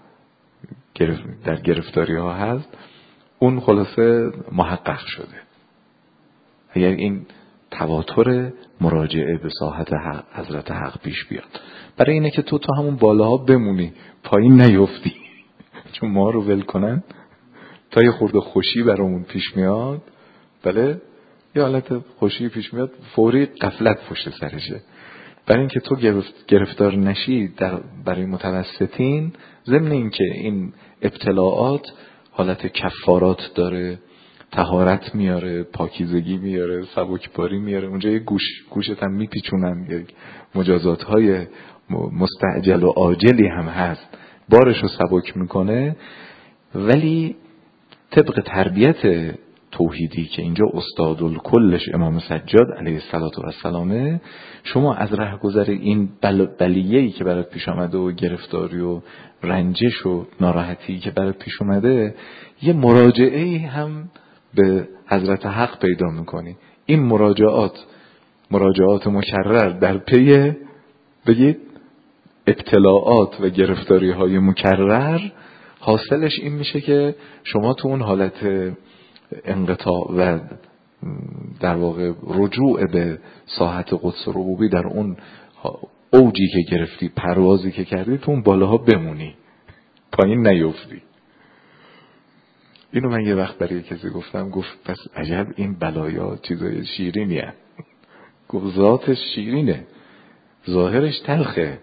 در گرفتاری ها هست، اون خلاصه محقق شده. اگر این تواتر مراجعه به ساحت حضرت حق پیش بیاد، برای اینه که تو همون بالاها بمونی، پایین نیفتی. چون ما رو ول کنن تا یه خورده خوشی برامون پیش میاد، بله یه حالت خوشی پیش میاد، فوری غفلت پشت سرشه. برای اینکه تو گرفتار نشی برای متوسطین، ضمن اینکه این ابتلاعات حالت کفارات داره، طهارت میاره، پاکیزگی میاره، سبکباری میاره. اونجا یه گوشت هم میپیچونن، یک مجازات های مستعجل و عاجلی هم هست، بارش رو سبک میکنه. ولی طبق تربیت توحیدی که اینجا استادالکلش امام سجاد علیه السلام، شما از رهگذر این بلیه‌ای که برات پیش آمده و گرفتاری و رنجش و ناراحتی که برات پیش اومده، یه مراجعه‌ای هم به حضرت حق پیدا میکنی. این مراجعات مراجعات مکرر در پی بگید ابتلاعات و گرفتاری های مکرر، حاصلش این میشه که شما تو اون حالت انقطاع و در واقع رجوع به ساحت قدس ربوبی در اون اوجی که گرفتی، پروازی که کردی، تو اون بالاها بمونی، پایین نیفتی. اینو من یه وقت برای کسی گفتم، گفت پس عجب این بلایا چیزای شیرینیه. گفت ذاتش شیرینه، ظاهرش تلخه.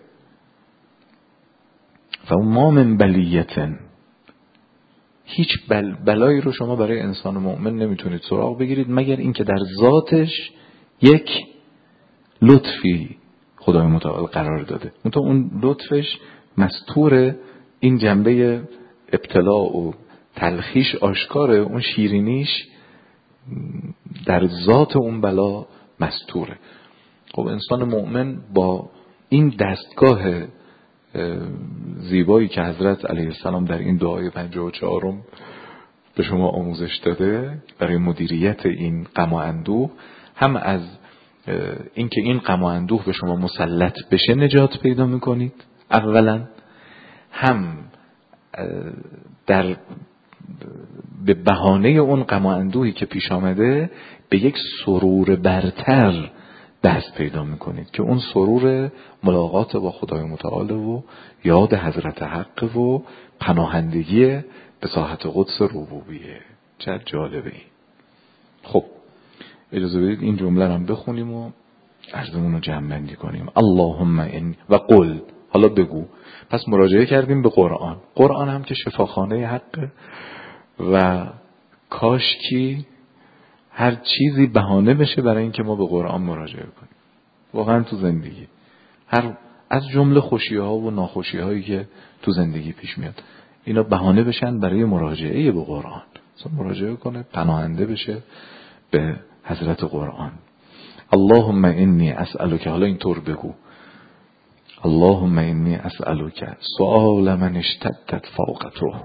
فما من بلیتن، هیچ بلایی رو شما برای انسان مؤمن نمیتونید سراغ بگیرید مگر اینکه در ذاتش یک لطفی خدای متعال قرار داده. اون لطفش مستور، این جنبه ابتلا و تلخیش آشکاره، اون شیرینیش در ذات اون بلا مستوره. خب انسان مؤمن با این دستگاه زیبایی که حضرت علیه السلام در این دعای 54 به شما آموزش داده برای مدیریت این غم و اندوه، هم از اینکه این غم و اندوه به شما مسلط بشه نجات پیدا میکنید اولا، هم در به بهانه اون غم و اندوهی که پیش آمده به یک سرور برتر دست پیدا میکنید که اون سرور ملاقات با خدای متعال و یاد حضرت حق و پناهندگی به ساحت قدس ربوبیه. چه جالبه این. خب اجازه بدید این جمله رو بخونیم و عرضمون رو جمع بندی کنیم. اللهم ان و قل، حالا بگو. پس مراجعه کردیم به قرآن. قرآن هم که شفاخانه حق و کاشکی هر چیزی بهانه بشه برای اینکه ما به قرآن مراجعه کنیم. واقعا تو زندگی از جمله خوشی ها و ناخوشی هایی که تو زندگی پیش میاد، اینا بهانه بشن برای مراجعه به قرآن. مراجعه کنه، پناهنده بشه به حضرت قرآن. اللهم انی اسألک، حالا اینطور بگو، اللهم انی اسألک سؤال من اشتدت فوقته،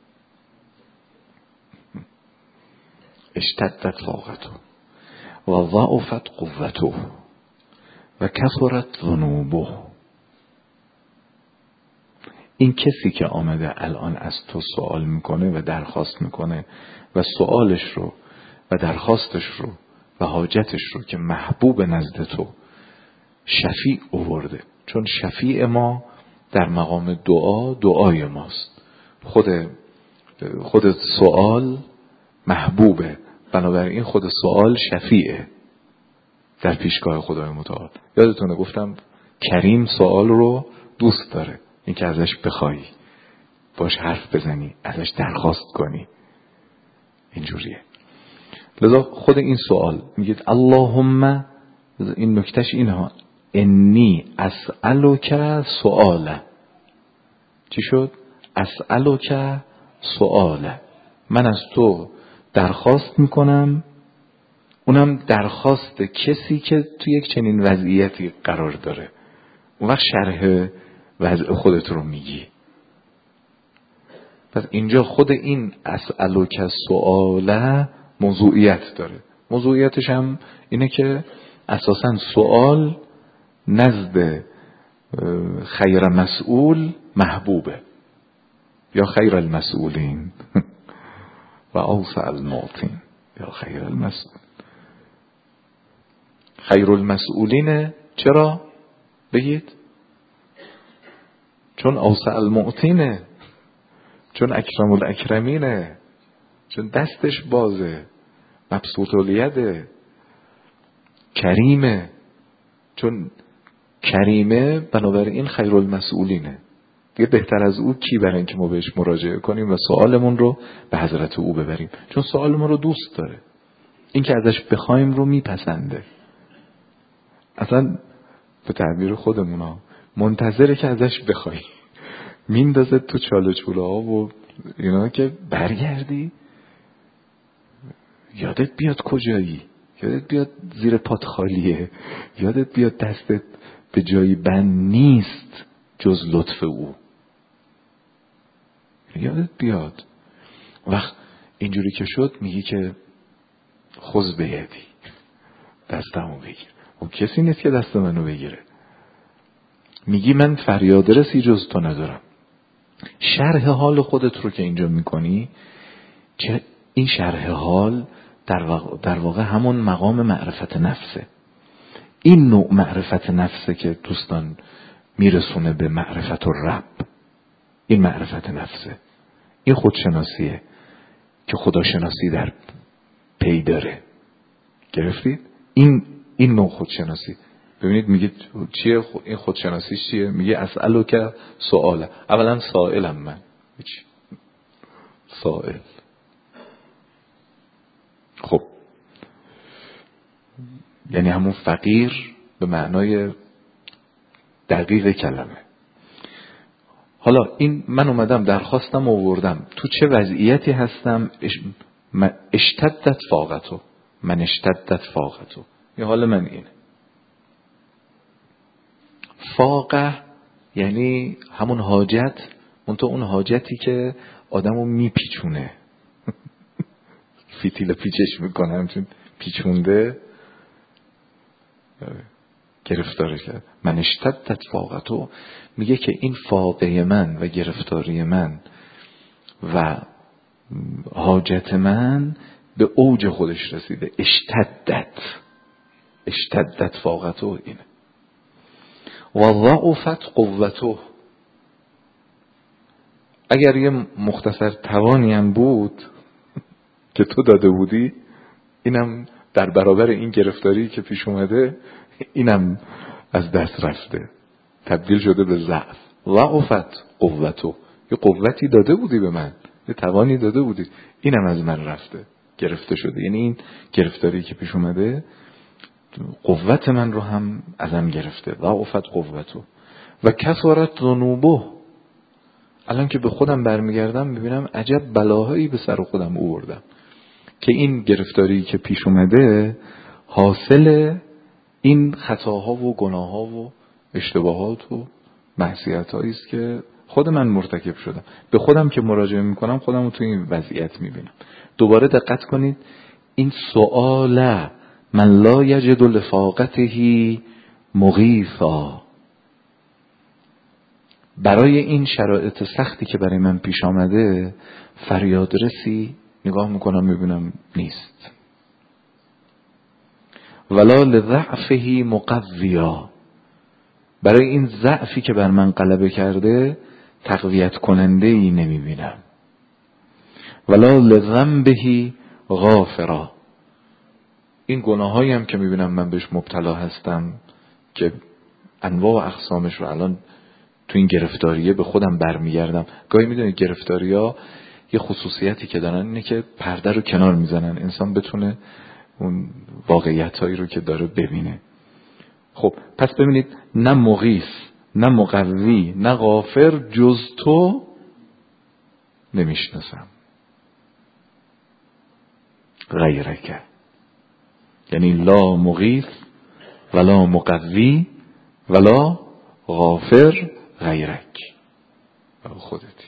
اشتدت فوقته و ضعفت قوته و کثرت ذنوبه. این کسی که آمده الان از تو سوال میکنه و درخواست میکنه و سوالش رو و درخواستش رو و حاجتش رو که محبوب نزد تو شفیع آورده، چون شفیع ما در مقام دعای ماست. خود سوال محبوبه، بنابراین خود سوال شفیعه در پیشگاه خدای متعال. یادتونه گفتم کریم سوال رو دوست داره، این که ازش بخوای، باش حرف بزنی، ازش درخواست کنی، اینجوریه. لذا خود این سوال میگید اللهم، این نکتهش اینها، انی اسألک سؤاله. چی شد؟ اسألک سؤاله، من از تو درخواست میکنم، اونم درخواست کسی که تو یک چنین وضعیتی قرار داره. اون وقت شرح وضع خودت رو میگی. پس اینجا خود این اسألک سؤاله موضوعیت داره. موضوعیتش هم اینه که اساساً سؤال نزد خیر مسئول محبوبه، یا خیر المسئولین و اوسع المعطین، یا خیر المسئول. خیر المسئولینه. چرا؟ بگید چون اوسع المعطینه، چون اکرم الاکرمینه، چون دستش بازه، مبسوط الیده، کریمه. چون کریمه بنابراین خیر المسئولینه. دیگه بهتر از او کی برای اینکه ما بهش مراجعه کنیم و سوالمون رو به حضرت او ببریم، چون سوالمون رو دوست داره. این که ازش بخوایم رو میپسنده. اصلا به تعبیر خودمونا منتظره که ازش بخوای، میندازه تو چاله چوله ها و اینا که برگردی یادت بیاد کجایی، یادت بیاد زیر پات خالیه، یادت بیاد دستت به جایی بند نیست جز لطف او، یادت بیاد. وقت اینجوری که شد میگی که خذ بیدی، دستمو بگیر. خب کسی نیست که دست منو بگیره. میگی من فریاد رسی جز تو ندارم. شرح حال خودت رو که اینجا میکنی، چه این شرح حال در واقع همون مقام معرفت نفسه. این نوع معرفت نفسه که دوستان میرسونه به معرفت الرب. این معرفت نفسه، این خودشناسیه که خداشناسی در پی داره. گرفتید؟ این نوع خودشناسی. ببینید میگید چیه این خودشناسیش چیه؟ میگه اسئلو که سواله. اولا سائلم من. سائل. خب یعنی همون فقیر به معنای دقیق کلمه. حالا این من اومدم درخواستم آوردم، تو چه وضعیتی هستم؟ اشتدت فاقتو، من اشتدت فاقتو، این حال من اینه. فاقه یعنی همون حاجت، اون حاجتی که آدمو میپیچونه فیتیل پیچش میکنه، همچون پیچونده گرفتاره کرد. من اشتدت فاقتو میگه که این فاقه من و گرفتاری من و حاجت من به اوج خودش رسیده. اشتدت فاقتو اینه. و ضعفت قوتو، اگر یه مختصر توانی هم بود که تو داده بودی، اینم در برابر این گرفتاری که پیش اومده اینم از دست رفته، تبدیل شده به ضعف. ضعفت قوتو، یه قوتی داده بودی به من، یه توانی داده بودی، اینم از من رفته، گرفته شده. یعنی این گرفتاری که پیش اومده قوت من رو هم ازم گرفته. ضعفت قوتو و کثرت ذنوبه. الان که به خودم برمیگردم میبینم عجب بلاهایی به سر خودم آوردم که این گرفتاری که پیش اومده حاصل این خطاها و گناهها و اشتباهات و معصیت‌هایی است که خود من مرتکب شدم. به خودم که مراجعه میکنم خودم رو تو این وضعیت میبینم. دوباره دقت کنید، این سؤال من لا یجد لفاقته مغیثا، برای این شرایط سختی که برای من پیش آمده فریاد رسی نگاه میکنم میبینم نیست. ولا لضعفه مقویا، برای این ضعفی که بر من غلبه کرده تقویت کننده ای نمیبینم. ولا لذنبه غافرا، این گناهایی هم که میبینم من بهش مبتلا هستم که انواع و اقسامش رو الان تو این گرفتاریه به خودم برمیگردم. گاهی میدونید گرفتاریا یه خصوصیتی که دارن اینه که پرده رو کنار میزنن، انسان بتونه اون واقعیتایی رو که داره ببینه. خب پس ببینید، نه مغیث نه مقوی نه غافر جز تو نمیشناسم. غیرک، یعنی لا مغیث ولا مقوی ولا غافر غیرک، خودتی.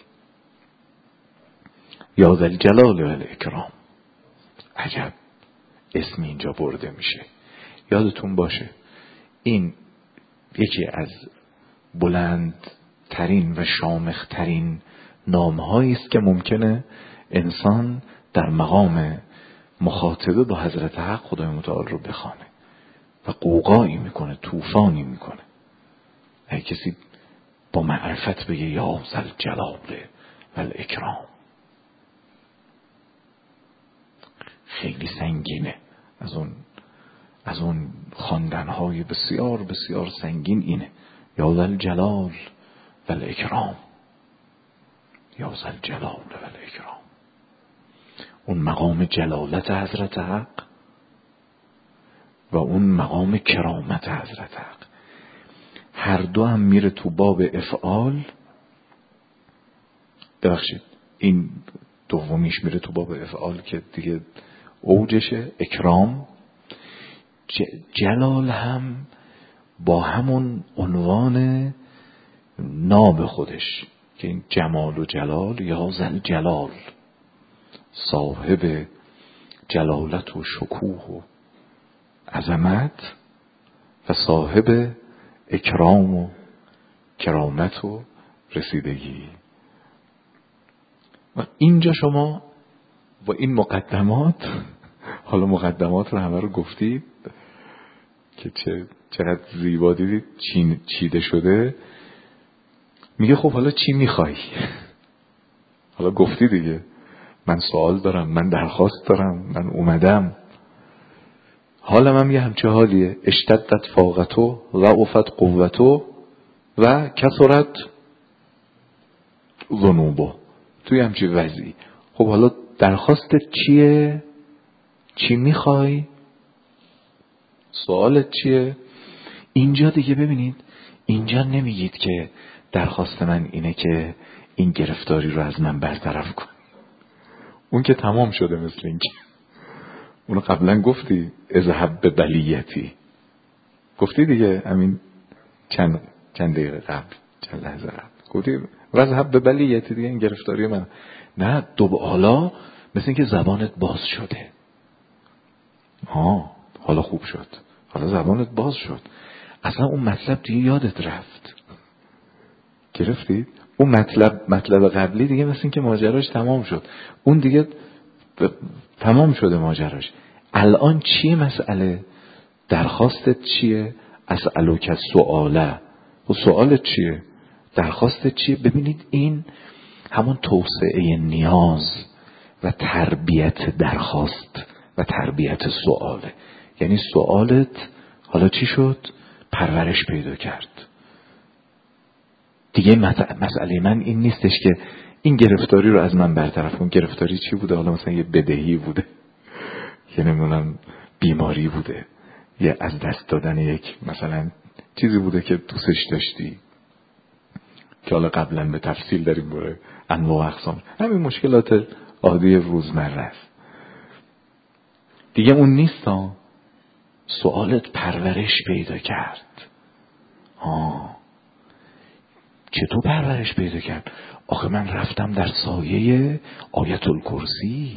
یا ذا الجلال و الاکرام. عجب اسم اینجا برده میشه. یادتون باشه این یکی از بلندترین و شامخترین نامهایی است که ممکنه انسان در مقام مخاطبه با حضرت حق خدای متعال رو بخوانه و قوقایی میکنه، طوفانی میکنه. اگه کسی با معرفت بگه یا ذا الجلال و الاکرام، خیلی سنگینه. از اون خواندن‌های بسیار بسیار سنگین اینه. یا ذا الجلال و الاکرام، یا ذا الجلال و الاکرام. اون مقام جلالت حضرت حق و اون مقام کرامت حضرت حق، هر دو هم میره تو باب افعال. ببخشید این دومیش میره تو باب افعال که دیگه اوجشه. اکرام، جلال هم با همون عنوان نام خودش که این جمال و جلال، یا ذا الجلال، صاحب جلالت و شکوه و عظمت، و صاحب اکرام و کرامت و رسیدگی. و اینجا شما با این مقدمات، حالا مقدمات رو همه رو گفتید که چقدر زیبا دیدید چیده شده. میگه خب حالا چی میخوای؟ حالا گفتی دیگه، من سوال دارم، من درخواست دارم، من اومدم. حالا من یه همچه حالیه، اشتدت فاقتو و افت قوتو و کثرت ذنوبو، توی همچه وضعی. خب حالا درخواستت چیه؟ چی میخوای؟ سوالت چیه؟ اینجا دیگه ببینید، اینجا نمیگید که درخواست من اینه که این گرفتاری رو از من برطرف کن. اون که تمام شده، مثل این که اونو قبلا گفتی، اذهب به بلیتی، گفتی دیگه، همین چند دقیقه قبل، چند لحظه قبل گفتی اذهب به بلیتی دیگه، این گرفتاری من. نه، حالا مثل این که زبانت باز شده. حالا خوب شد، حالا زبانت باز شد. اصلا اون مطلب دیگه یادت رفت. گرفتید؟ اون مطلب قبلی دیگه مثل این که ماجراش تمام شد. اون دیگه تمام شده ماجراش. الان چیه مسئله؟ درخواستت چیه؟ اسألوک السؤاله. و سوالت چیه؟ درخواستت چیه؟ ببینید این همون توسعه نیاز و تربیت درخواست و تربیت سواله. یعنی سوالت حالا چی شد؟ پرورش پیدا کرد. دیگه مسئله من این نیستش که این گرفتاری رو از من برطرف کن. گرفتاری چی بوده؟ حالا مثلا یه بدهی بوده، یه نمیدونم بیماری بوده، یه از دست دادن یک مثلا چیزی بوده که دوستش داشتی، که حالا قبلا به تفصیل داریم برای انواع اقسام. همین مشکلات عادی روزمره است دیگه. اون نیست ها. سوالت پرورش پیدا کرد. چطور پرورش پیدا کرد؟ آخه من رفتم در سایه آیت الکرسی،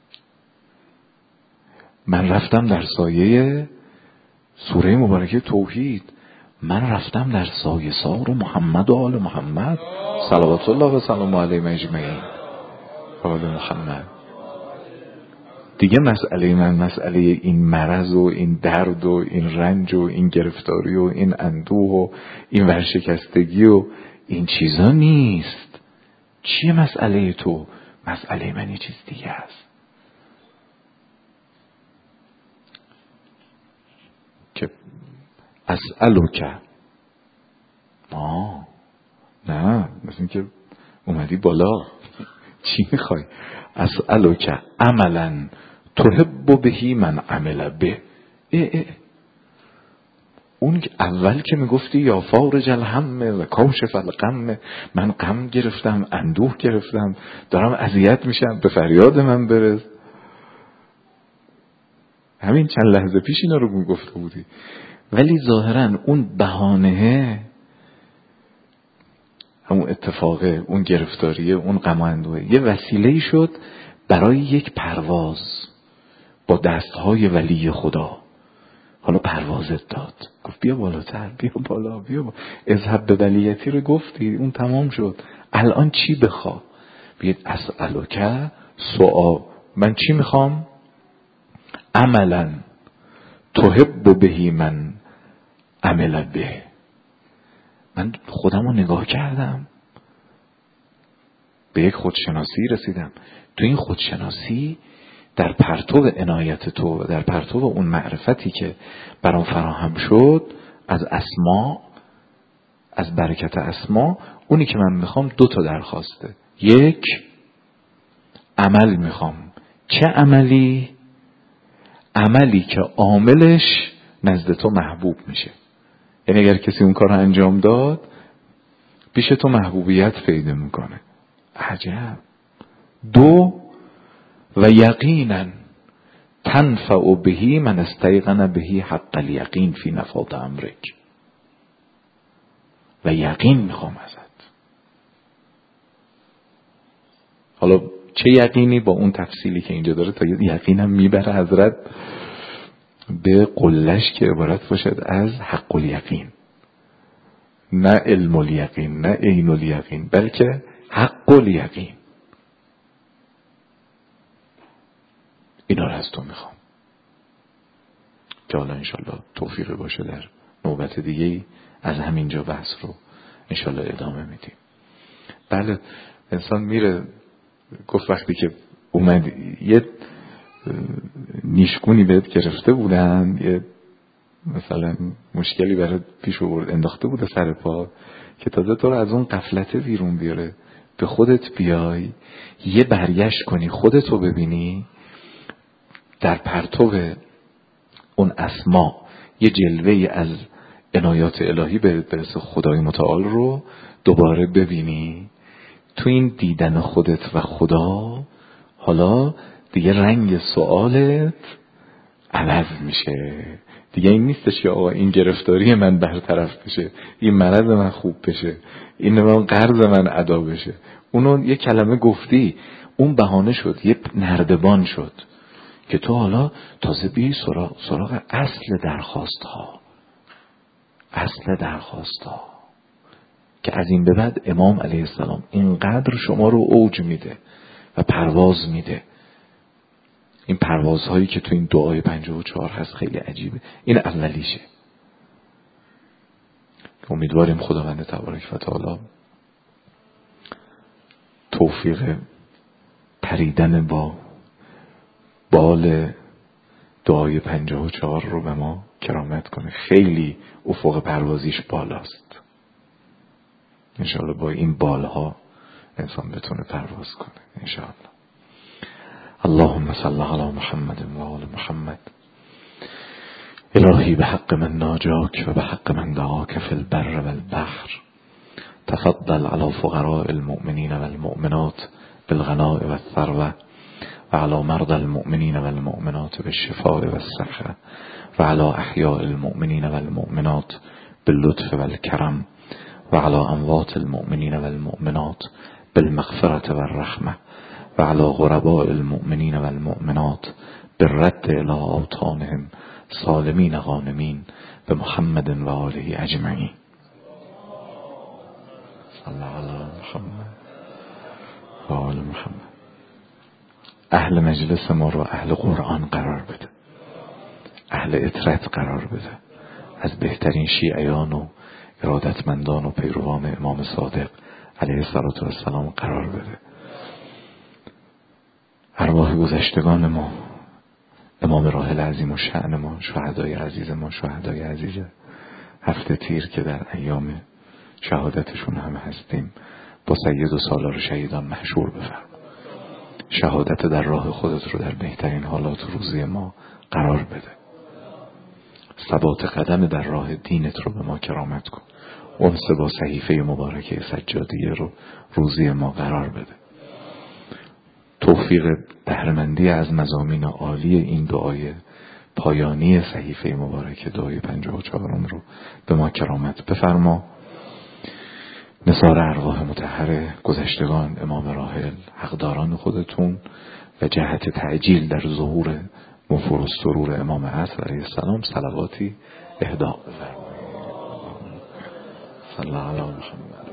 من رفتم در سایه سوره مبارکه توحید، من رفتم در سایه سار محمد و آل محمد صلوات الله و سلام علیهم اجمعین. آل محمد. دیگه مسئله من مسئله این مرض و این درد و این رنج و این گرفتاری و این اندوه و این ورشکستگی و این چیزا نیست. چیه مسئله تو؟ مسئله من یه چیز دیگه است که اسألوک. نه، مثل این که اومدی بالا. چی میخوای؟ اسألوک عملا تحب بهی من عمل به. اون اول که میگفتی یا فارج الهم و کاشف الغم، من غم گرفتم، اندوه گرفتم، دارم اذیت میشم، به فریاد من برس. همین چند لحظه پیش اینا رو میگفته بودی. ولی ظاهرا اون بهانه، همون اتفاقه، اون گرفتاریه، اون غم و اندوه، یه وسیله شد برای یک پرواز با دستهای ولی خدا. حالا پروازت داد، گفت بیا بالاتر، بیا بالا، بیا بالا. اذهب به بلیتی رو گفتی، اون تمام شد. الان چی بخوا؟ بید اسألوک سؤال. من چی میخوام؟ عملا تحب بهی من عمل به. من خودم رو نگاه کردم، به یک خودشناسی رسیدم. تو این خودشناسی در پرتو عنایت تو، در پرتو اون معرفتی که برام فراهم شد از اسما، از برکت اسما، اونی که من میخوام 2 درخواسته. یک، عمل میخوام. چه عملی؟ عملی که عاملش نزد تو محبوب میشه. یعنی اگر کسی اون کار رو انجام داد، پیش تو محبوبیت پیدا میکنه. عجب. 2، و یقینا تنفع بهی من استیقن بهی حق الیقین فی نفاذ امرک. و یقین میخوام ازت. حالا چه یقینی؟ با اون تفصیلی که اینجا داره تا یقینم میبره حضرت به قلش که عبارت باشد از حق الیقین، نه علم الیقین، نه عین الیقین، بلکه حق الیقین. اینا رو از تو میخوام که حالا انشالله توفیق باشه در نوبت دیگه از همینجا بحث رو انشالله ادامه میدیم. بله انسان میره، گفت وقتی که اومد یه نیشگونی بهت گرفته بودن، یه مثلا مشکلی برات پیش آورد، انداخته بوده سر پا که تازه تو رو از اون غفلت بیرون بیاره، به خودت بیای، یه برگشت کنی، خودتو ببینی، در پرتو اون اسما یه جلوه از عنایات الهی برسه، خدای متعال رو دوباره ببینی. تو این دیدن خودت و خدا حالا دیگه رنگ سوالت عوض میشه. دیگه این نیستش که آقا این گرفتاری من برطرف بشه، این مرض من خوب بشه، این من قرض من ادا بشه. اونو یه کلمه گفتی، اون بهانه شد، یه نردبان شد که تو حالا تازه بی سراغ اصل درخواست ها، اصل درخواست ها که از این به بعد امام علیه السلام اینقدر شما رو اوج میده و پرواز میده. این پروازهایی که تو این دعای 54 هست خیلی عجیبه. این اولیشه. امیدواریم خداوند تبارک و تعالی توفیق پریدن با بال دعای 54 رو به ما کرامت کنه. خیلی افق پروازیش بالاست. انشاءالله با این بالها انسان بتونه پرواز کنه انشاءالله. اللهم صل علی محمد و آل محمد. الهی به حق من ناجاک و به حق من دعاک فی البر و البحر، تفضل علی فقراء المؤمنین و المؤمنات بالغناء و الثروة و علی مرضى المؤمنین و المؤمنات بالشفاء و الصحة و علی احیاء المؤمنین و المؤمنات باللطف و الکرم و علی اموات المؤمنین و المؤمنات بالمغفرة و الرحمة و علی غرباء المؤمنین و المؤمنات بالرد الى اوطانهم سالمین غانمین به محمد و آله اجمعین. صلی علی محمد و آل محمد. اهل مجلس ما رو اهل قرآن قرار بده، اهل اطرت قرار بده، از بهترین شیعیان و ارادتمندان و پیروان امام صادق علیه السلام قرار بده. ارواح گذشتگان ما، امام راحل عظیم و شأن ما، شهدای عزیز ما، شهدای عزیز هفته تیر که در ایام شهادتشون هم هستیم، با سید و سالار شهیدان محشور بفرما. شهادت در راه خودت رو در بهترین حالات روزی ما قرار بده. ثبات قدم در راه دینت رو به ما کرامت کن. انس با صحیفه مبارکه سجادیه رو روزی ما قرار بده. توفیق بهره‌مندی از مضامین عالی این دعای پایانی صحیفه مبارکه دعای 54 رو به ما کرامت بفرما. نثار ارواح مطهر گذشتگان امام راحل، حقداران خودتون و جهت تعجیل در ظهور مفور و سرور امام عصر علیه السلام صلواتی اهدا بفرمایید. صلی الله علیه و سلم.